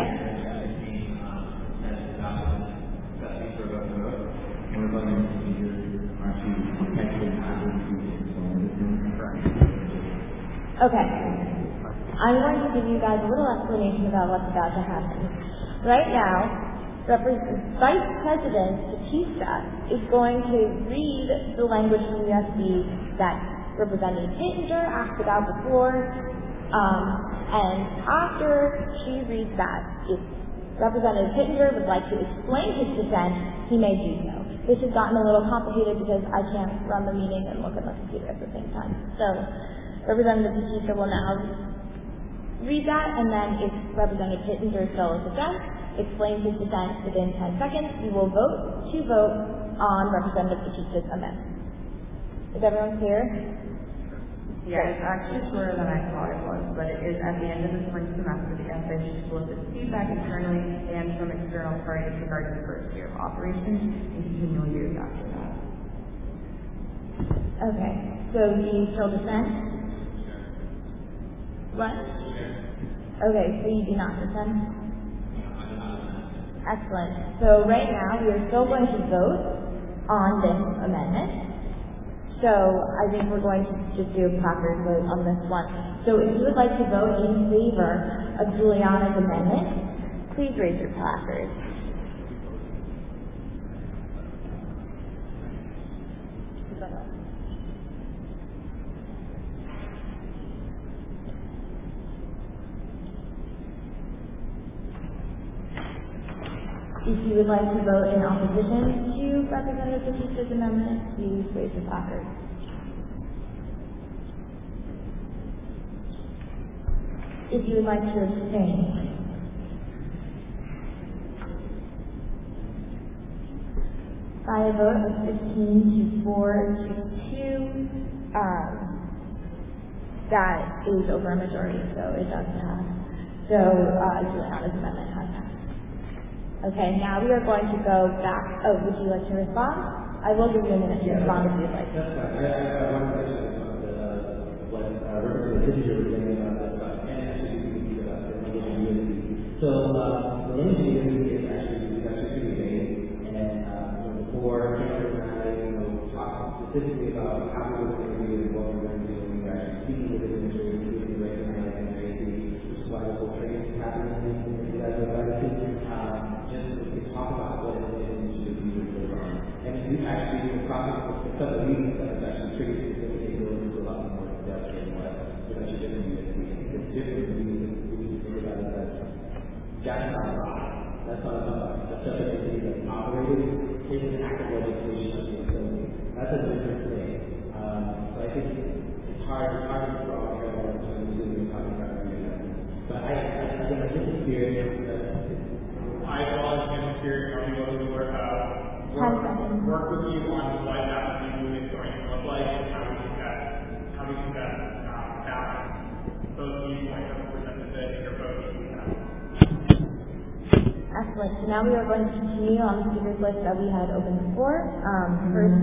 Okay. I'm going to give you guys a little explanation about what's about to happen. Right now, Repre- Vice President Batista is going to read the language from U S B that Representative Pittenger asked about before, um, and after she reads that, if Representative Pittenger would like to explain his dissent, he may do so. This has gotten a little complicated because I can't run the meeting and look at my computer at the same time. So, Representative Batista will now read that, and then if Representative Pittenger still dissents, explains his dissent within ten seconds, we will vote to vote on Representative Batista's amendment. Is everyone clear? Yeah, it's actually shorter than I thought it was, but it is at the end of the spring semester. The F A should solicit feedback internally and from external parties regarding the first year of operations and continual years after that. Okay, so do you still dissent? What? Okay, so you do not dissent? Excellent. So right now we are still going to vote on this amendment. So I think we're going to just do a placard vote on this one. So if you would like to vote in favor of Juliana's amendment, please raise your placard. If you would like to vote in opposition to Representative Batista's amendment, please raise your placard. If you would like to abstain, by a vote of fifteen to four to two, um, that is over a majority, so it does pass. So uh, Juliana's amendment has passed. Okay, now we are going to go back. Oh, would you like to respond? I will give you a minute to respond if you'd like. That's fine. I, I have one question about the, uh, what uh, Representative Pittenger was saying about this, uh, and actually we can do about the language of unity. So, uh, the language of unity is actually, is actually pretty vague, and, uh, you know, before Jennifer and I, you know, talked specifically about how we were going to do and what we were going to do, and we were actually speaking with the administrators, including the recognizing and Tracy, which is why the whole training is happening, and you guys are invited to, um, just to talk about what it is and to be with on. And we actually, the process of the stuff that we that is actually pretty specific and goes into a lot more depth and what it's actually different than we think it's different than we we need to think about it as that's not right. That's not about that's just a thing that's operated is an act of legislation of the assembly. That's a different thing. Um, so I think it's hard it's hard to draw a parallel between the two and talking about it. But I I think I just experience that I acknowledge him here, I'll be willing to work, uh, work, work with you on what that movement is going to look like and how we can best, how we can best, um, balance those viewpoints that were presented today in your vote. Excellent. So now we are going to continue on the speakers list that we had open before. Um, first,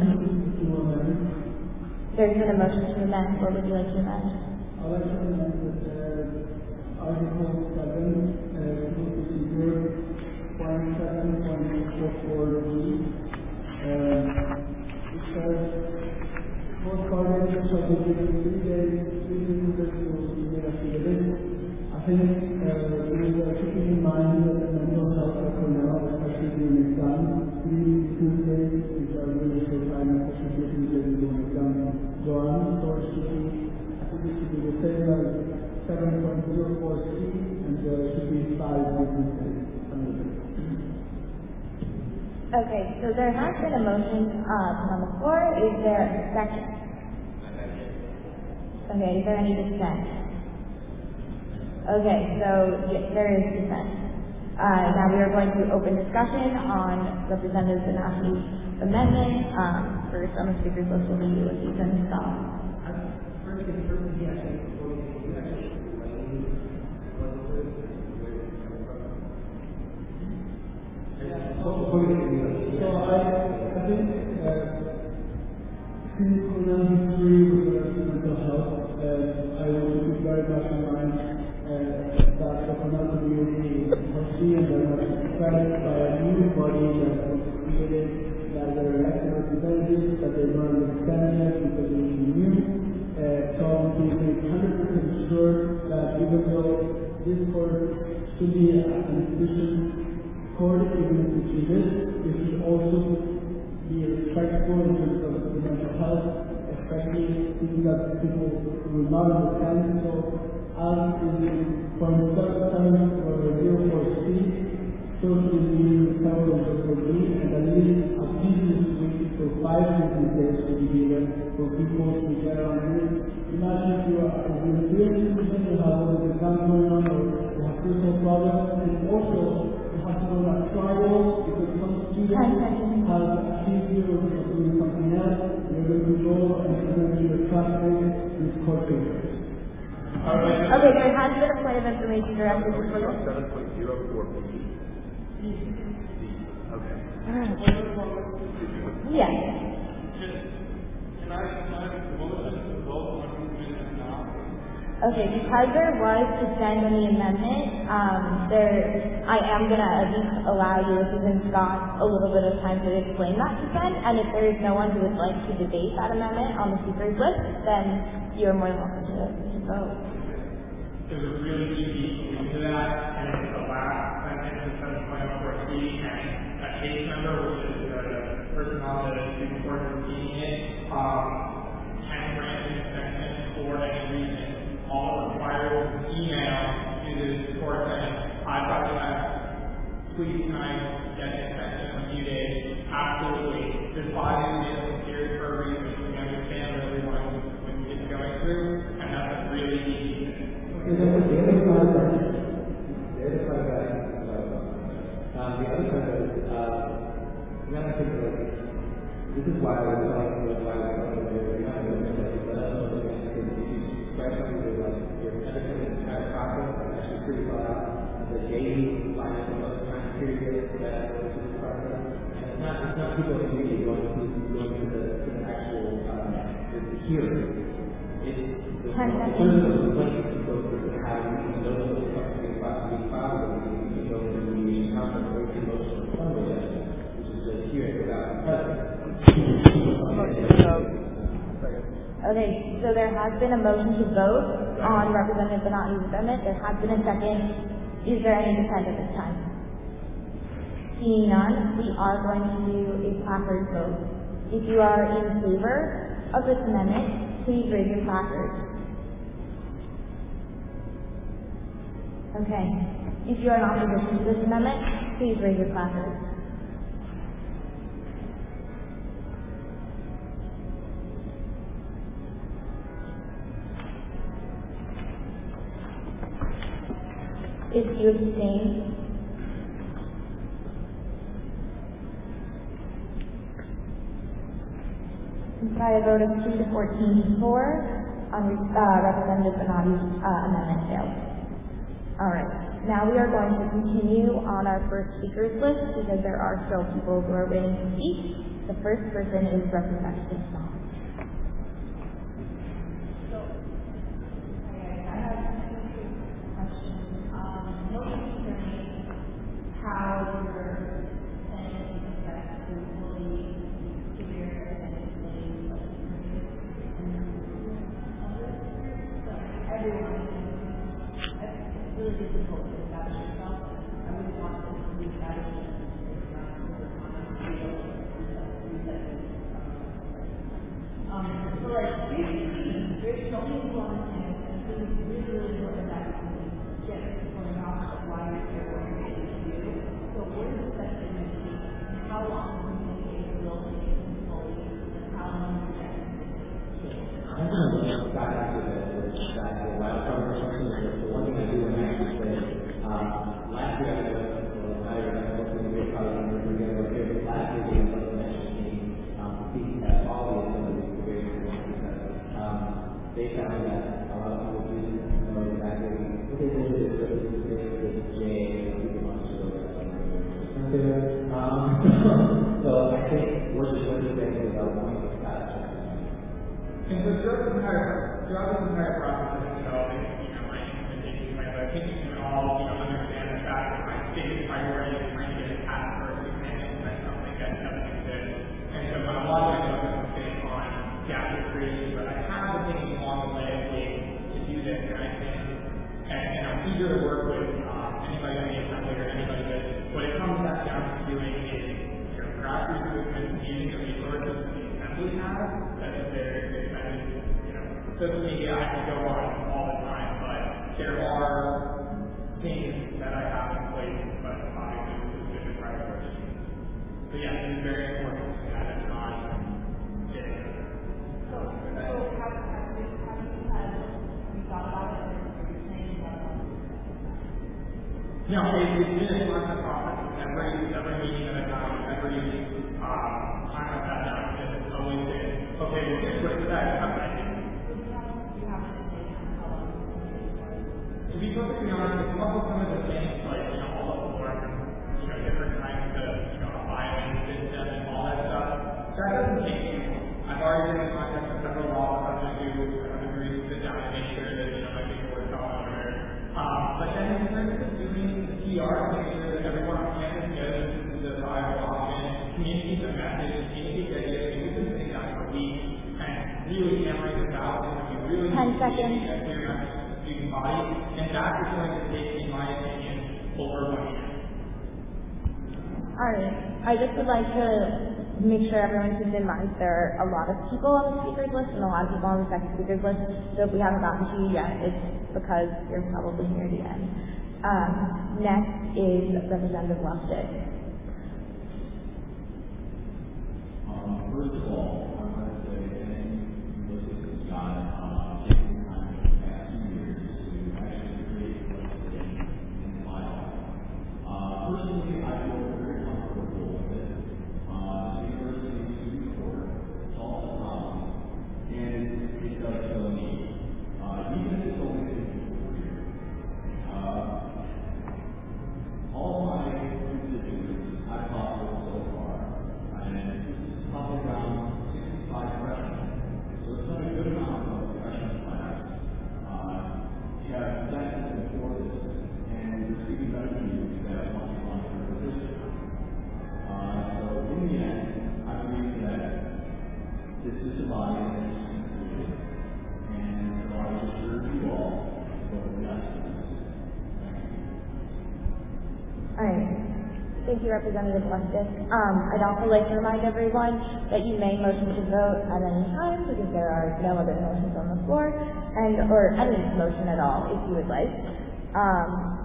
there's been a motion to amend. What would you like to amend? I'd like to amend that uh, Article seven, uh, procedure point seven point four four D, uh, which think uh, we are keeping in mind that mental health at Cornell, especially during exams, three Tuesdays, which are really good time, especially Tuesdays during exams, go on. So it should be, I think it should be the same as seven point zero four C, and uh, it should be five business days. Okay, so there has been a motion uh, on the floor. Is there a second? Okay, is there any dissent? Okay, so yes, there is dissent. Uh, now we are going to open discussion on Representative Benatti's amendment. Um, first on the speaker's list will be Ethan Scott. First thing first, yes, before you actually explain what it is, where it's coming from. So I, I think uh, since Cornell history with mental health, uh, I want to keep very much in mind that the Cornell community is healthy and very much excited by a new body that was created, that they're elected representatives, that they don't understand yet because it is new. Uh, so I'm one hundred percent sure that even though this court should be an institution court, even if it is, it should also be respectful in terms of the mental health, especially things that people will not understand. So as in point seven or zero four C, social media coverage for me, and at least a business week for five business days to be given for people to get on this. Imagine if you are if you're doing something, you have an exam going on, or you have personal problems, and also you have to go on trials because some students have achieved you or doing something else. You're going to go and present to your classmates with court papers. Okay, there has been a point of information directed to the seven point zero four B. Okay. Yes. Okay, because there was dissent in the amendment, um, there, I am going to at least allow you, Susan Scott, a little bit of time to explain that dissent, and if there is no one who would like to debate that amendment on the speaker's list, then you are more than welcome to, to vote. There's a really easy solution to that, and it's the last sentence of seven point oh four C, and a case number, which is the person on the Supreme Court repeating it, um, can grant an extension for any reason. All requires an email to the court saying, I've got to have, please can I get an extension in a few days? Absolutely. This body is here for a reason. We understand what everyone is going through, and that's a really easy thing. Okay, so the other side of that, the other side of that, um, the other side of it, uh, you have to think like, this is why I was telling you, why I was telling you, you have to look at it, but I don't know if you write something with like, your editing the entire process, and actually pretty well out, the daily, find some other time period that goes through the process, and it's not, it's not people immediately going to, going to the, to the actual, um, the, the hearing. It's the, the person of the complaint to go through the how you can know those companies being filed, or you can go to the mediation conference, or you can go to the formal judgment, which is the hearing without the president. Okay, so there has been a motion to vote on Representative Benatti's amendment. There has been a second. Is there any dissent at this time? Seeing none, we are going to do a placard vote. If you are in favor of this amendment, please raise your placard. Okay. If you are in opposition to this amendment, please raise your placard. If you abstain, by a vote of two to fourteen to four, on uh, Representative Benatti's uh, amendment failed. All right. Now we are going to continue on our first speakers list because there are still people who are waiting to speak. The first person is Representative Small. How your planning affects the employee severe and everyone. It's really really difficult to establish yourself. I really want to reestablish Um, so like, basically, there's so many people on the team, and so it's really, really important that you get people knowledge of why you're here, what you're able to do. So what is the best thing to do? And how long do you think it will take fully? And how long do you get I'm going to go back to the, that the last conversation. The one thing I do want to actually say, um, last year I was, well, I was looking at the probably under the beginning of the year, but last year we was mentioning, um, the quality of some of these programs because, um, they found that a lot of people didn't know exactly what they did with the with J, and people want to show that. Um, so I think we're just looking at the development of that. And so throughout this entire, throughout this entire process of developing, you know, my implementation plan, I think you can all, you know, understand the fact that my biggest priority is trying to get a task first and implement something that doesn't exist. And so a lot of my focus has been on gap creation, but I have been thinking along the way of ways to do this, and I think, and, and I'm eager to work with um, anybody in the assembly or anybody that what it comes back down to doing is, you know, grassroots movements, using the resources that the assembly has, that's a very social media, I can go on all the time, but there are things that I have in place, but obviously this is different priorities. So yeah, it is very important that it's not getting. So, so have, have you, have you had, have you thought about it, or are you saying that? No, it, it's been a constant process. Every, every meeting that I've done, every um, time I've sat down, it's always been, okay, well, here's what that, how can I do? To be perfectly honest, it's also some of the things like, you know, all the work, you know, different kinds of, you know, filing system and all that stuff. That doesn't take too long. I've already been in contact with several law professors who have agreed to sit down and make sure that, you know, my paperwork is all in order. Um, but then in terms of doing the P R, make sure that everyone on campus knows this is a viable option, communicate the message, communicate the idea, and we've been sitting down for weeks and really hammering this out, and we really ten seconds. Body, and that is going to take, in my opinion, over one year. Alright, I just would like to make sure everyone keeps in mind there are a lot of people on the speakers list and a lot of people on the second speakers list, so if we haven't gotten to you yet, it's because you're probably near the end. Um, next is Representative Lustig. Um, first of all, I want to say thank you, Elizabeth Scott. Personally, I feel very comfortable with it. Uh, the university student court solves the problem, and it does show me, uh, even if it's only been four years. Uh, all my constituents I've talked with so far, and this is probably around sixty-five freshmen, so it's not a good amount of freshman class. Uh, you have sections before this, and receiving revenue that much longer position. Uh, so in the end, I believe that this is a body that is included, and so I would just urge you all to vote yes to this. Alright. Thank you, Representative Lustig. Um, I'd also like to remind everyone that you may motion to vote at any time because there are no other motions on the floor, and or any motion at all if you would like. Um,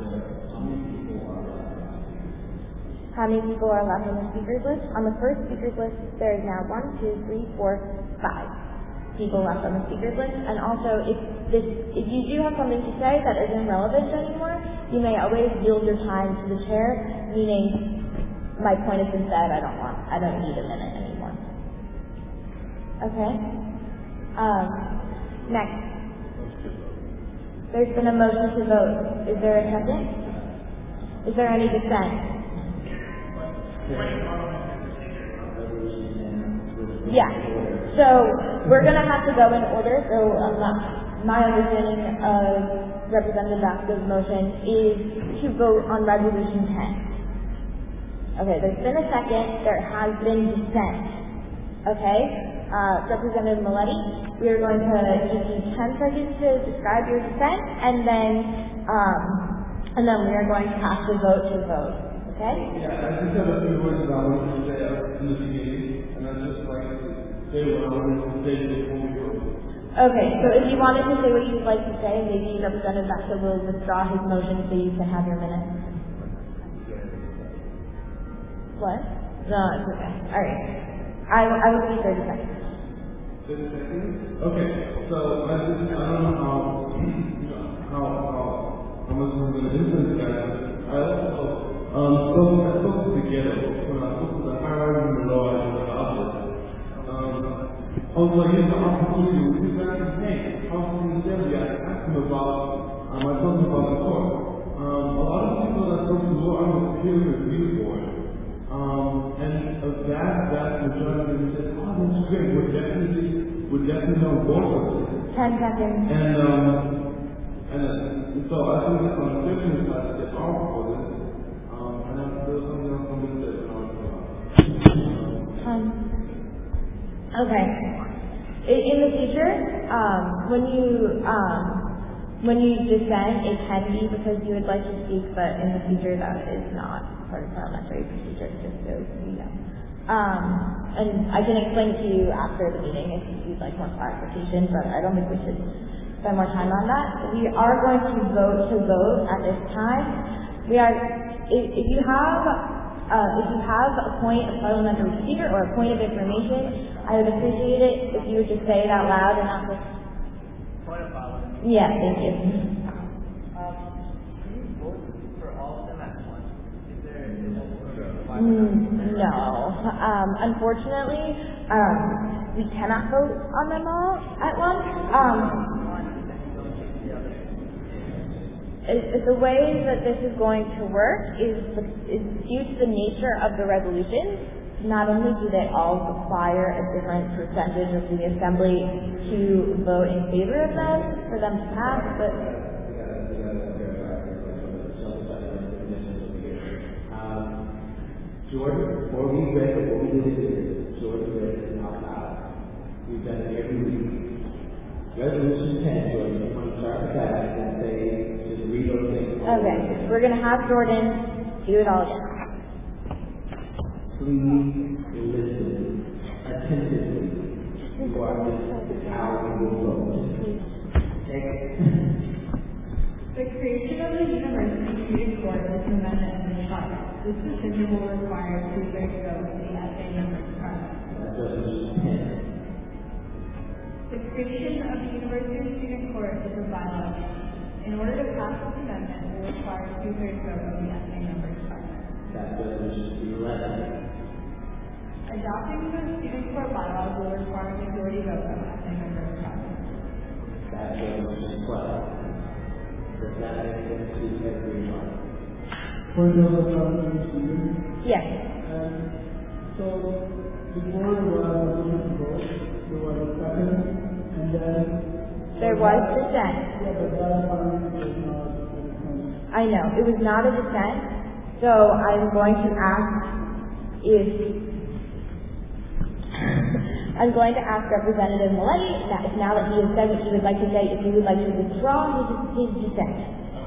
How many people are left on the speakers list? On the first speakers list, there is now one, two, three, four, five people left on the speakers list. And also, if this, if you do have something to say that isn't relevant anymore, you may always yield your time to the chair, meaning my point has been said. I don't want, I don't need a minute anymore. Okay. Um, next, there's been a motion to vote. Is there a second? Is there any dissent? Yeah. So we're going to have to go in order. So um, my understanding of Representative Vasco's motion is to vote on Resolution ten. Okay, there's been a second. There has been dissent. Okay? Uh, Representative Maletti, we are going to give you ten seconds to describe your dissent, and then um, and then we are going to cast a vote to vote. Okay? Yeah, I just have a few words about what you say in the beginning, and I'd just like to say what I wanted to say before we vote. Okay, so if you wanted to say what you'd like to say, maybe Representative Vesta will withdraw his motion so you can have your minutes. What? No, it's okay. All right. I, I will give you thirty seconds. thirty seconds? Okay, so I just, I don't know how, how, how, how much I'm going to influence that. I also, um, spoke, I spoke to the ghetto, when I spoke to the hierarchy and the law and the office. Um, I was like, here's the opportunity with you guys. Hey, how can you tell me? I asked him about, um, I told him about the court. Um, a lot of people that spoke to the law are on the peer review board. Um, and a vast, vast majority of them said, oh, that's great, we're definitely, we're definitely on board with this. Ten seconds. And, um, and uh, so I think on the business side, they are for this. Um, and that's still something else I'm going to say. Um, okay. In, in the future, um, when you, um, when you dissent, it can be because you would like to speak, but in the future that is not part of parliamentary procedure, just so you know. Um, and I can explain to you after the meeting if you'd like more clarification, but I don't think we should spend more time on that. We are going to vote to vote at this time. We are, if, if you have, uh, if you have a point of parliamentary procedure or a point of information, I would appreciate it if you would just say it out loud and not just. Point of parliament. Yeah, thank you. Mm, no. Um, unfortunately, um, we cannot vote on them all at once. Um, it, the way that this is going to work is, is due to the nature of the resolution. Not only do they all require a different percentage of the assembly to vote in favor of them, for them to pass, but Jordan, before we read what we did is Jordan read it out loud. We've done it every week. Resolution ten, Jordan, you want to start with that and say, just read those things. Okay, we're going to have Jordan do it all again. Please listen attentively to our this is how we will vote. The creation of the University Student Court is an amendment in the charter. This decision will require two-thirds vote of the S A members present. That's resolution ten. The creation of the University Student Court is a bylaw. In order to pass this amendment, it will require two-thirds vote of the S A members present. That's resolution eleven. Adopting the student court bylaws will require a majority vote of S A members present. That's resolution twelve. Does that make sense to everyone? For the parliamentary students. Yes. And so before the resolution to vote, there was a second, and then There was dissent. yeah, but that parliament was not a dissent. I know, it was not a dissent, so I'm going to ask if I'm going to ask Representative Maletti, now, if now that he has said what he would like to say, if he would like to withdraw his, his dissent.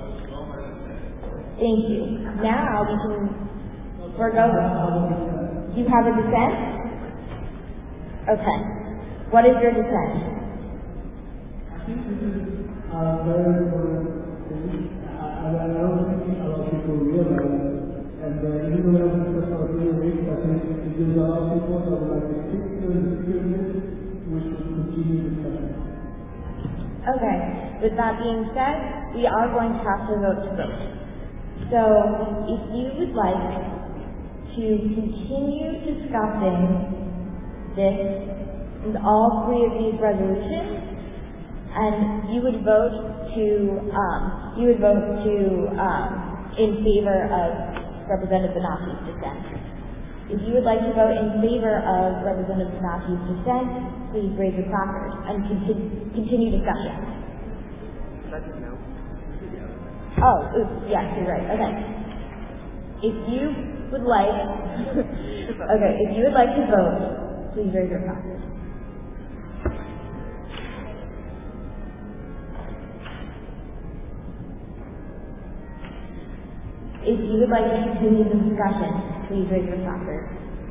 Thank you. Now we can forego. You have a dissent? Okay. What is your dissent? I think this is a very important thing. I, I, I don't think a lot of people realize, and uh, even though it's just for a few weeks, I think it gives a lot of people that would like to stick to the experience, which will continue discussion. Okay. With that being said, we are going to have to vote to vote. So, if you would like to continue discussing this and all three of these resolutions, and you would vote to, um, you would vote to, um, in favor of Representative Benacci's dissent. If you would like to vote in favor of Representative Benacci's dissent, please raise your placard and continue, continue discussion. Oh, oops, yes, you're right. Okay. If you would like, okay, if you would like to vote, please raise your placard. If you would like to continue the discussion, please raise your placard.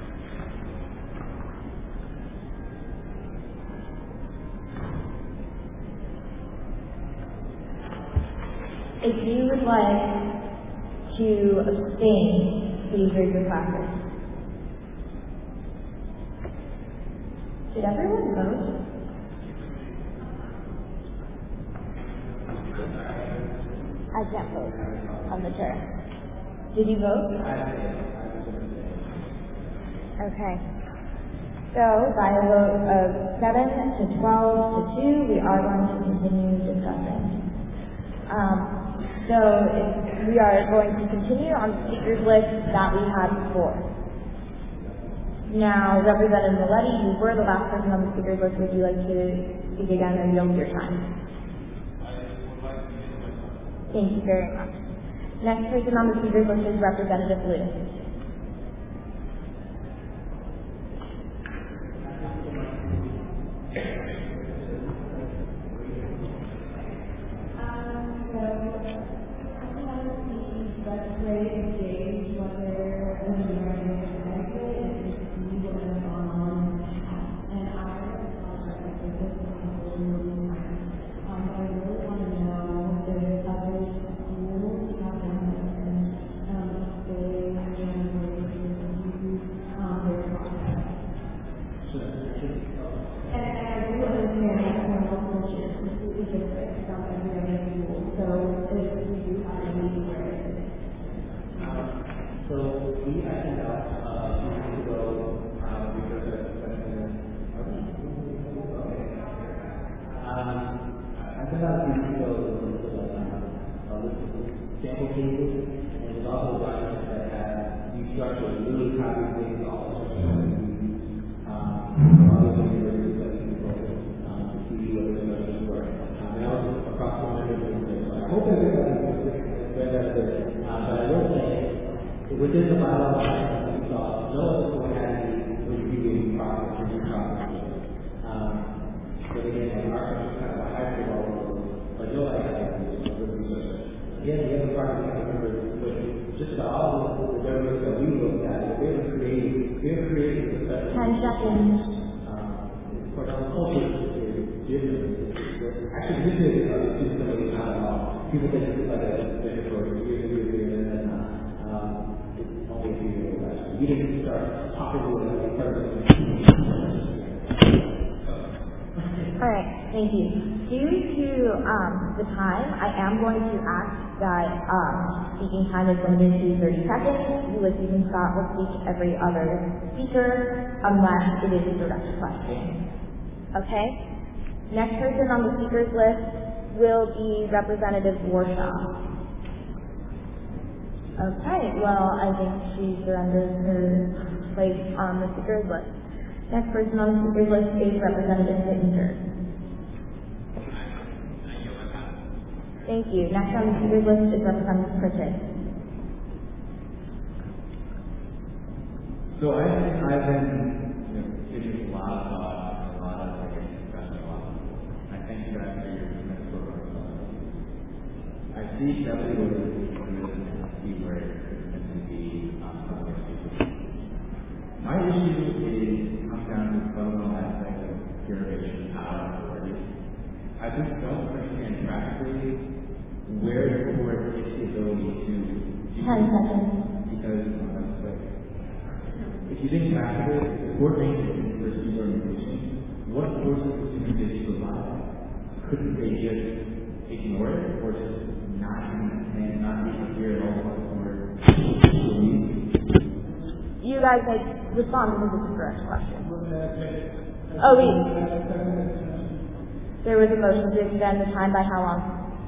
If you would like to abstain, please raise your placard. Did everyone vote? I can't vote on the chair. Did you vote? Okay. So, by a vote of seven to twelve to two, we are going to continue discussing. Um, so, if we are going to continue on the speakers list that we had before. Now, Representative Milletti, you were the last person on the speakers list. Would you like to speak again and yield your time? Thank you very much. Next person on the speakers list is Representative Liu. Within the bylaw, we saw no other board had any review process, review process. Um, but again, like our kind of a hybrid role, but no other had any research. Again, the other part we have to remember is just about all of the governments that we looked at, we have created, we have created a special. Ten seconds. Um, for our culture is different. Actually, this is uh, this is something I don't know. People think it's like a thing for years and years and years, and then. Um, We didn't start talking to them first. All right, thank you. Due to um, the time, I am going to ask that um, speaking time is limited to thirty seconds. Ulysses and Scott will speak every other speaker unless it is a direct question. Okay? Next person on the speakers list will be Representative Warshaw. Okay, well, I think she surrendered her place on the speakers list. Next person on the speakers list is Representative Pittenger. Thank you. Next on the speakers list is Representative Pritchett. So I think I've been you know, giving a lot of thought, a lot of like, discussion, a lot. I thank you guys for your commitment for I see several ways where it's meant to be um, my issue is comes down to the fundamental aspect of derivation power and authority. I just don't understand practically where the board gets the ability to do Ten seconds. Because um, like, if you think back to it, the board makes a university organization, what forces the student did to provide? Couldn't they just ignore it or just not and not be clear at all? You guys may respond because it's a direct question. Oh, wait. There was a motion to extend the time by how long?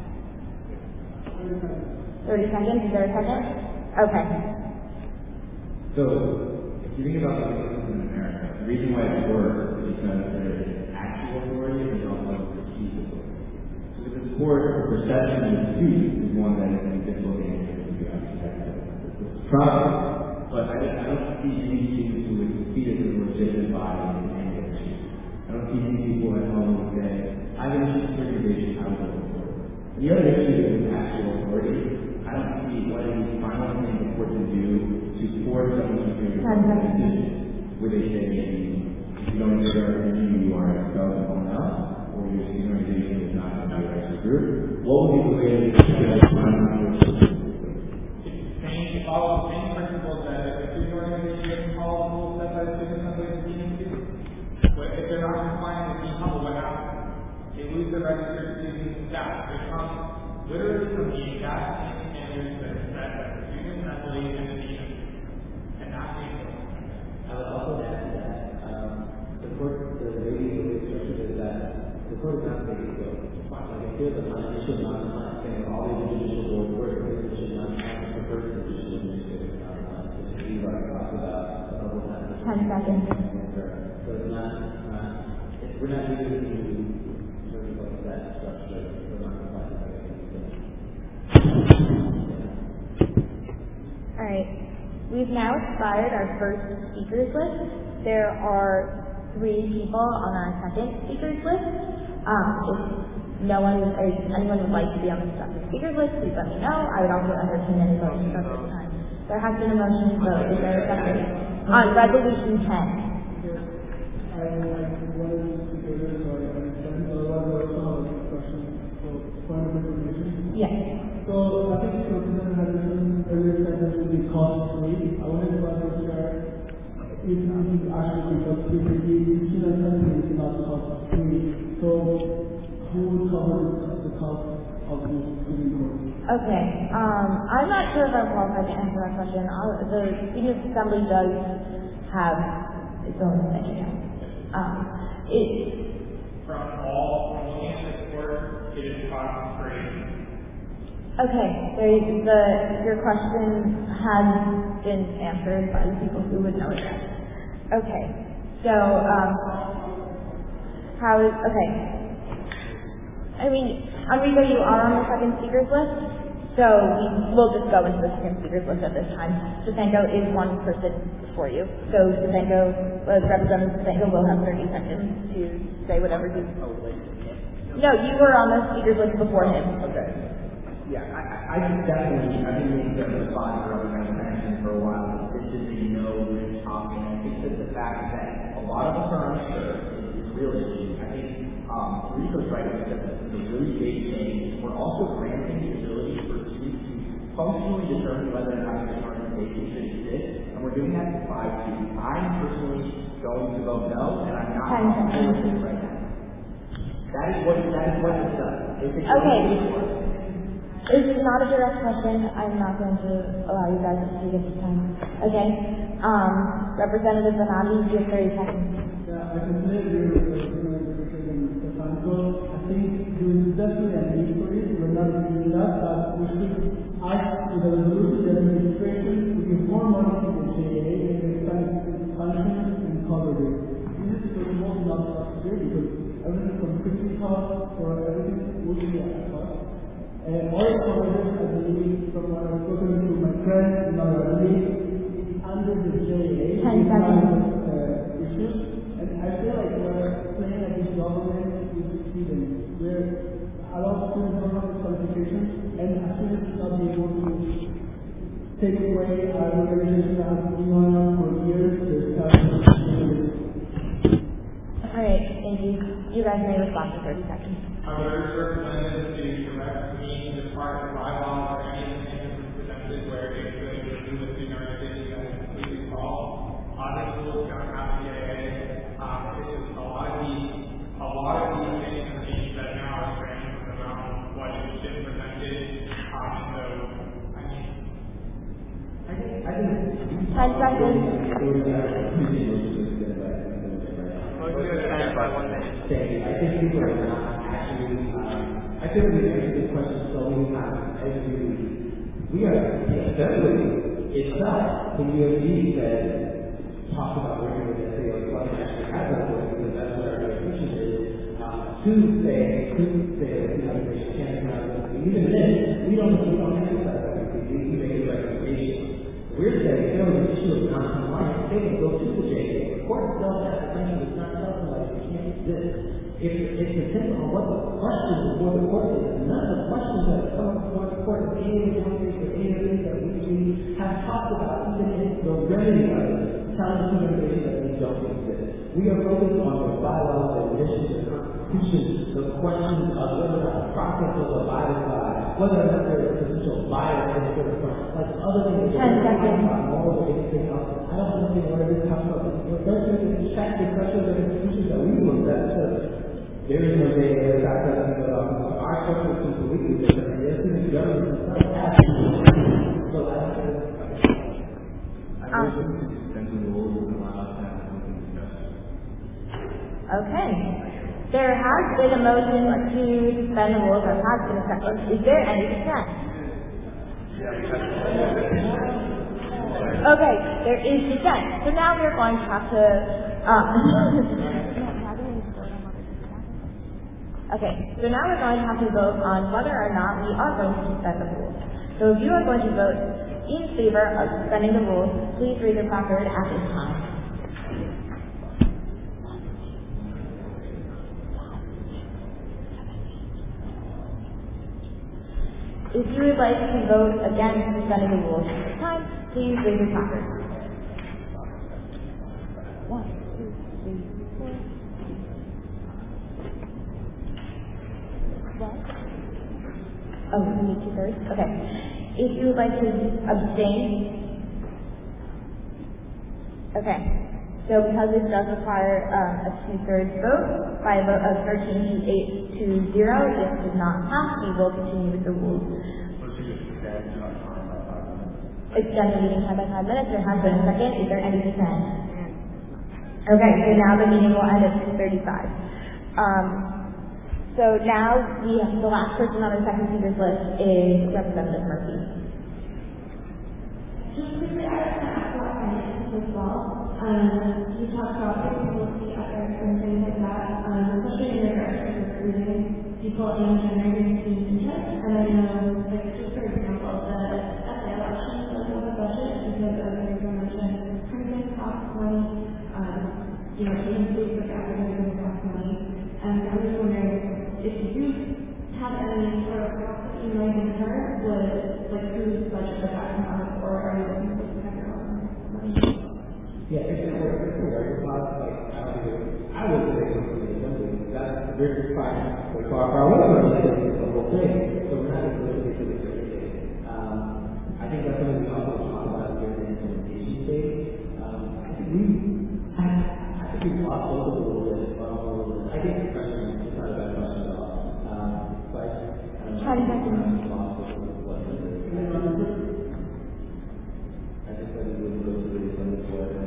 thirty seconds? Is there a second? Okay. So, if you think about the systems in America, the reason why it works is because there is actual authority and there's also perceived authority. So with the sport, the perception of the student is one that is difficult to answer to be honest. Problem. But I, I don't see any students who would see it as a legitimate body in any way. I don't see any people at home who say, I have an issue with segregation, I would vote for it. The other issue is actual authority. I don't see what any final before someone can make a decision, where they say, if you don't get our energy, you are expelled someone else, or your senior organization is not going to be a extra group, what would be the way to get a final Same, follow the same principles that if the organization follows rules set by the student assembly and the dean do, if they're not complying with the humble, what happens? They lose their registered student status. They come literally from the exact same standards that are set by the student assembly and the dean. And that's the I would also add to that, um, the court, the way we structured is that the court is not going to go. Like, if there's a non-judicial, non-compliant thing, all the judicial board work, it should not have the first judicial administrative non-compliant. We've already talked about a couple times. Ten seconds. So it's not, uh, if we're not using to sort of like that structure for non-compliant. All right. We've now expired our first speakers list. There are three people on our second speakers list. Um, if no one or if anyone would like to be on the second speakers list, please let me know. I would also entertain any motions at this time. There has been a motion, so is there a second? On resolution ten. I wanted to speak a little bit, I understand, so I was also a question, so point of information. Yes. So I think President Henderson earlier said that it would be cost free. I wanted to ask if if this is actually because typically student assembly is not cost free. So who would cover the cost of this student course? Okay. Um, I'm not sure if I'm qualified to answer that question. I'll, the student assembly does have its own bank account. Um, it, from all, from looking at this course, it is cost free. Okay, there, the, your question has been answered by the people who would know it. Okay, so, um, how is, okay. I mean, Enrico, you are on the second speakers list, so we will just go into the second speakers list at this time. Stefanko is one person for you, so Stefanko, uh, Representative Stefanko will have thirty seconds to say whatever he... No, you were on the speakers list before him. Okay. Yeah, I, I just definitely, I've been making them respond for other mentioned for a while. This is a no we're talking. I think that the fact that a lot of the firms, sure, is real issue. I think um, Rico's right when he said that it's a really big change. We're also granting the ability for students to functionally determine whether or not this organization should exist, and we're doing that to five students. I'm personally going to vote no, and I'm not going to do it right now. That is what that is what it's done. It's okay. This is not a direct question. I'm not going to allow you guys to speak at this time. Okay? Um, Representative Benatti, you have thirty seconds. Yeah, I completely agree with President Stefanko. I think there is definitely a need for it. We're not doing that, but we should ask the resolution, the administration, to give more money to the J A and expand its functions and coverage. This is for the most non-cost because everything from fixing costs or everything will be at a cost. Uh, all colleges, I believe, from what I've spoken to my friends, not already, is under the J A, Ten seconds. uh, issues, and I feel like we're playing at this government with students. We're a lot of students don't have the qualifications, and as students should not be able to take away our organization that has been going on for years. All right, thank you. You guys may respond in thirty seconds. I would urge representatives to correct me as part of the bylaws or any of the things presented where it's going to do with the organization that is completely false. Other schools don't have the J A. Um, this is a lot of these, a lot of these things are being said now are straying from the realm of what has been presented. Um, so, I mean, I think, I think. Ten seconds. I think people are not actually, um, I feel we answer this question so many times every week. We are, especially itself, when U S D said, talk about working with S A O, what actually has that work, because that's what our institution is, uh, to say, to say, you know, they can't have, even then, we don't, we don't emphasize that, we, we make a recommendation. We're saying, you know, the issue of non-compliance, they can go to the J A. The court itself has the thing that's not telling like it can't exist. If it depends on what the questions before the court is, none of the questions that come before the court, any of the things or any of the things that we, we have talked about, even in those We are focused on the bylaws, the missions, the Constitution, the questions of whether or not the process was abided by, whether or not there is potential bias in the different like other things that we're talking about, morals or anything else. I don't understand where this comes from. We're going to check the questions of institutions that we looked at first. There is no day that is not going to our structure is completely different, and there's going to be government itself has to be different. So I don't know. I wish we could suspend the rules and allow us to have an open discussion. Okay. There has been a motion to suspend the rules. There has been a second. Is there any dissent? Okay, there is dissent. So now we're going to have to. Um, okay, so now we're going to have to vote on whether or not we are going to suspend the rules. So if you are going to vote in favor of suspending the rules, please read the placard at this time. If you would like to vote against suspending the rules at this time, please raise your placard. One, two, three, four. What? Oh, we need two-thirds? Okay. If you would like to abstain. Okay. So because this does require um, a two-thirds vote, by a vote of thirteen to eight to zero, this does not pass. We will continue with the rules. Extend the meeting time by five minutes. There has been a second. Is there any dissent? Okay, so now the meeting will end at two thirty-five. Um, so now we have, the last person on the second speaker's list is Representative Murphy. Just quickly, I want to ask about finances as well. Um, you talked about policy ethics and things like that, um, especially in regards to recruiting people and generating student interest. And I know, like, just for example, the S A election doesn't have a budget because, as I mentioned, printing costs money, um, you know, agencies like advertising costs money. And I was wondering if you have any sort of costs that you might incur, would, like, whose budget would that come out of, or are you looking to spend your own money? Yeah, if it were, if it were, it's not like, I don't think, I would say it's the assembly. That's very fine. But for our workers, it's the whole thing. So we're not even looking to this everything. Um, I think that's something we also talk about during the implementation stage. Um, I think we, I, I think we've lost both of the rules, but all the rules. I think the question is not a bad question at all. Um, but, um, How do you think we've lost both of the rules. I just said we would go through the assembly for it.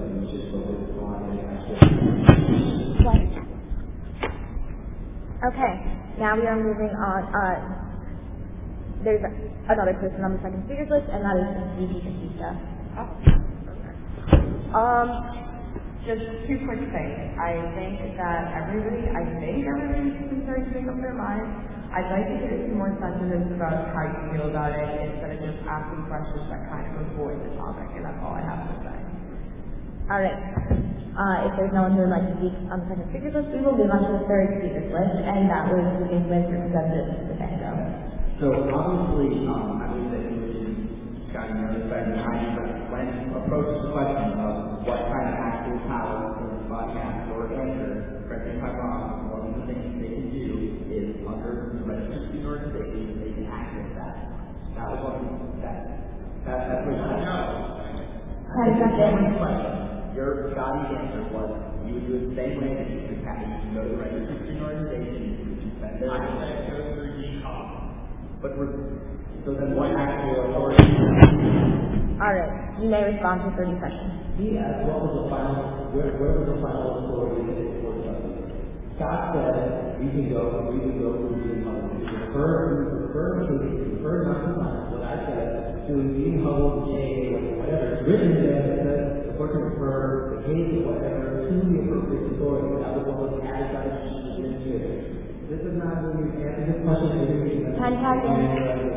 Okay, now we are moving on. Uh, there's a, another person on the second speaker's list, and that is Vivi Batista. Um, just two quick things. I think that everybody, I think everybody's concerned to make up their mind. I'd like to hear some more sentiments about how you feel about it instead of just asking questions that kind of avoid the topic, and that's all I have to say. All right. Uh, if there's no one who would like to speak on the second speaker's list, we will move on to the third speaker's list, and that was moving with Representative Stefanko. So obviously, um, I believe that you mentioned Scott Miller said behind but when approaches the question of what kind of actual power can the podcast or answer, correct me if I'm wrong, one of the things they can do is under the registry organization, they can access that. That was one of the that that that's what I know. One question. Your Scotty's answer was you would do it the same way that you could have you can go to the registry organization, you can spend it. I said go through E COM. But so then what actual authority? All right, you may respond to thirty seconds. He asked what was the final, where, where was the final authority that it was justice? Scott said we can go, we can go through Dean Hubble. We prefer, we prefer to, we prefer not to find what I said to Dean Hubble, J, whatever. It's written there that says the court can refer the case or whatever to the appropriate authority. That was what was added by the administrator. This is not really answering this question. Ten seconds.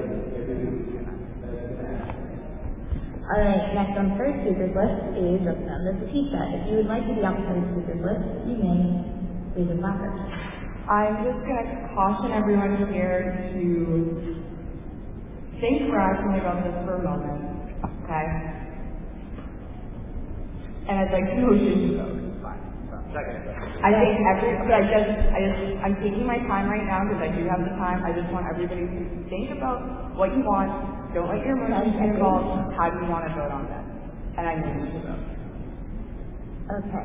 All right, next on the third speaker's list is Representative Batista. If you would like to be on the third speaker's list, you may raise your placard. I'm just going to caution everyone here to think rationally about this for a moment, okay? And I'd like to motion to vote. Fine. I think every, but I just, I just, I'm taking my time right now because I do have the time. I just want everybody to think about what you want. Don't let your emotions get involved. How do you want to vote on this? And I need you to vote. Okay.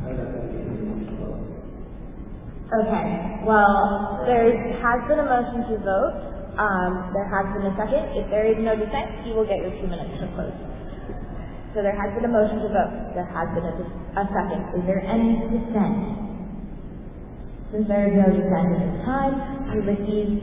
Okay. Well, there has been a motion to vote. Um, there has been a second. If there is no dissent, you will get your two minutes to close. So there has been a motion to vote. There has been a, a second. Is there any dissent? Since there is no dissent at this time, Ulysses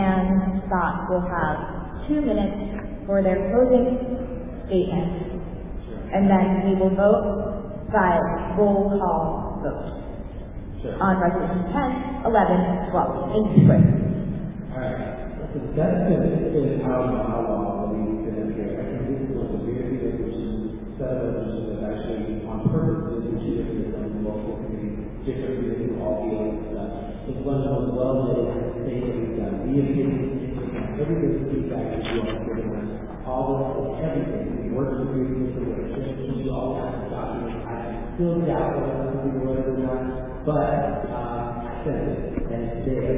and Scott will have two minutes for their closing statement. And then we will vote by roll call vote Sure. on resolution ten, eleven, twelve. Thank you, Chris. Alright. So that's been, been how, how long we've been here. I think this is one of the very few resolutions, set of resolutions that actually on purpose is achieving the local community, different reasons all dealing with stuff. It's one of the most well-known things that we've done. We have given every bit of feedback that you all have given us, all of everything. We work with you in the way, we do all kinds of documents. I still doubt whether we will or not, but um, I said it, and it's there.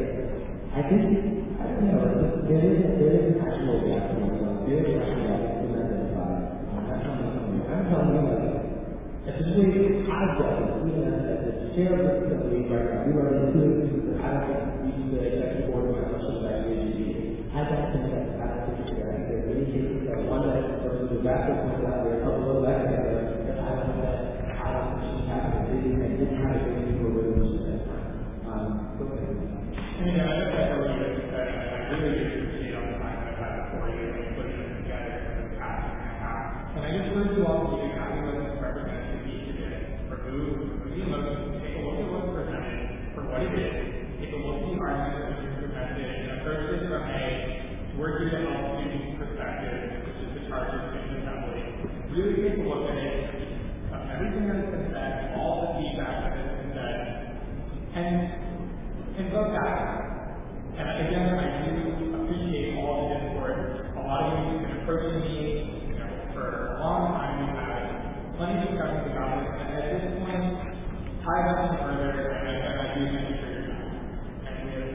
I think, I don't know, there is, there is an actual gap in this one. There is an actual gap in identified. I'm telling you, especially I've done it, even as a chair of the company right now, we run into it, I don't think we should executive board of my questions back to the I don't think that, I don't think it's there. I think there are many cases that one that versus the rest of points out there, a couple of that that I don't think that, I don't think she happened, and didn't have a good people with them. Um, go ahead. Yeah, I think that's what you said. I really appreciate all the time I've had for you and putting them together in the past and a half. And I just urge you all to be happy with this representative each of it. Remove, remove the emotions, take a look at what's presented for what it is, take a look at the arguments that are presented, and approach this from a working to help students' perspective, which is the charge of student assembly. Really take a look at it, of everything that has been said, all the feedback that has been said, and and vote that. And again, I do appreciate all of the input. A lot of you have been approaching me, you know, for a long time. We've had plenty of discussions about it. And at this point, tie that in further, and I, and I do thank you for your time. And we have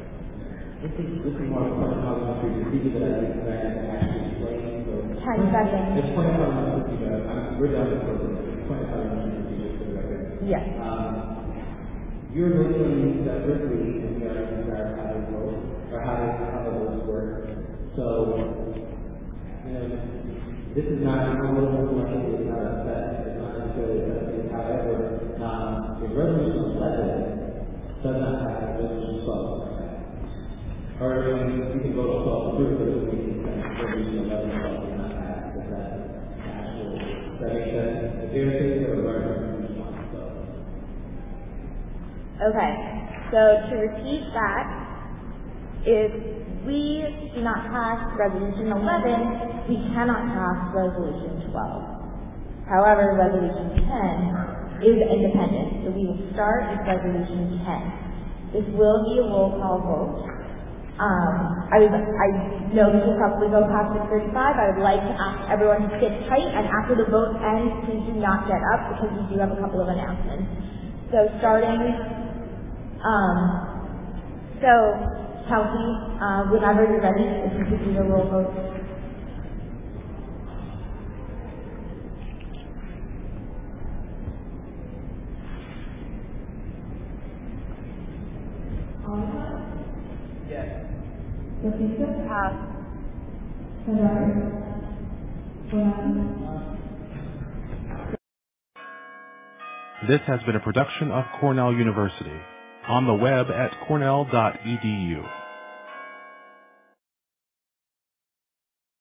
This is, this is more of a question I was going to do, that I think that I can actually explain. So Ten seconds. It's twenty-five minutes to do that. We're done with the twenty-five minutes to do for the record. Yes. Um, You're looking separately and we are going to figure out how to vote, or how to, how the votes work. So, you know, this is not a little more money, it's not a set, it's not necessarily a set. However, um, the resolution eleven does not have resolution twelve. Or I mean, you can vote twelve to approve, but it would be resolution eleven twelve does not have the set actual. That makes sense. If there are things that are learned. Okay, so to repeat that, if we do not pass resolution eleven, we cannot pass resolution twelve. However, resolution ten is independent, so we will start with resolution ten. This will be a roll call vote. Um, I, was, I know this will probably go past six thirty-five. I would like to ask everyone to sit tight, and after the vote ends, please do not get up because we do have a couple of announcements. So starting Um, so, Kelsey, uh, whenever you're ready, if you could do the roll vote. Yes. Pass. This has been a production of Cornell University. On the web at cornell dot e d u.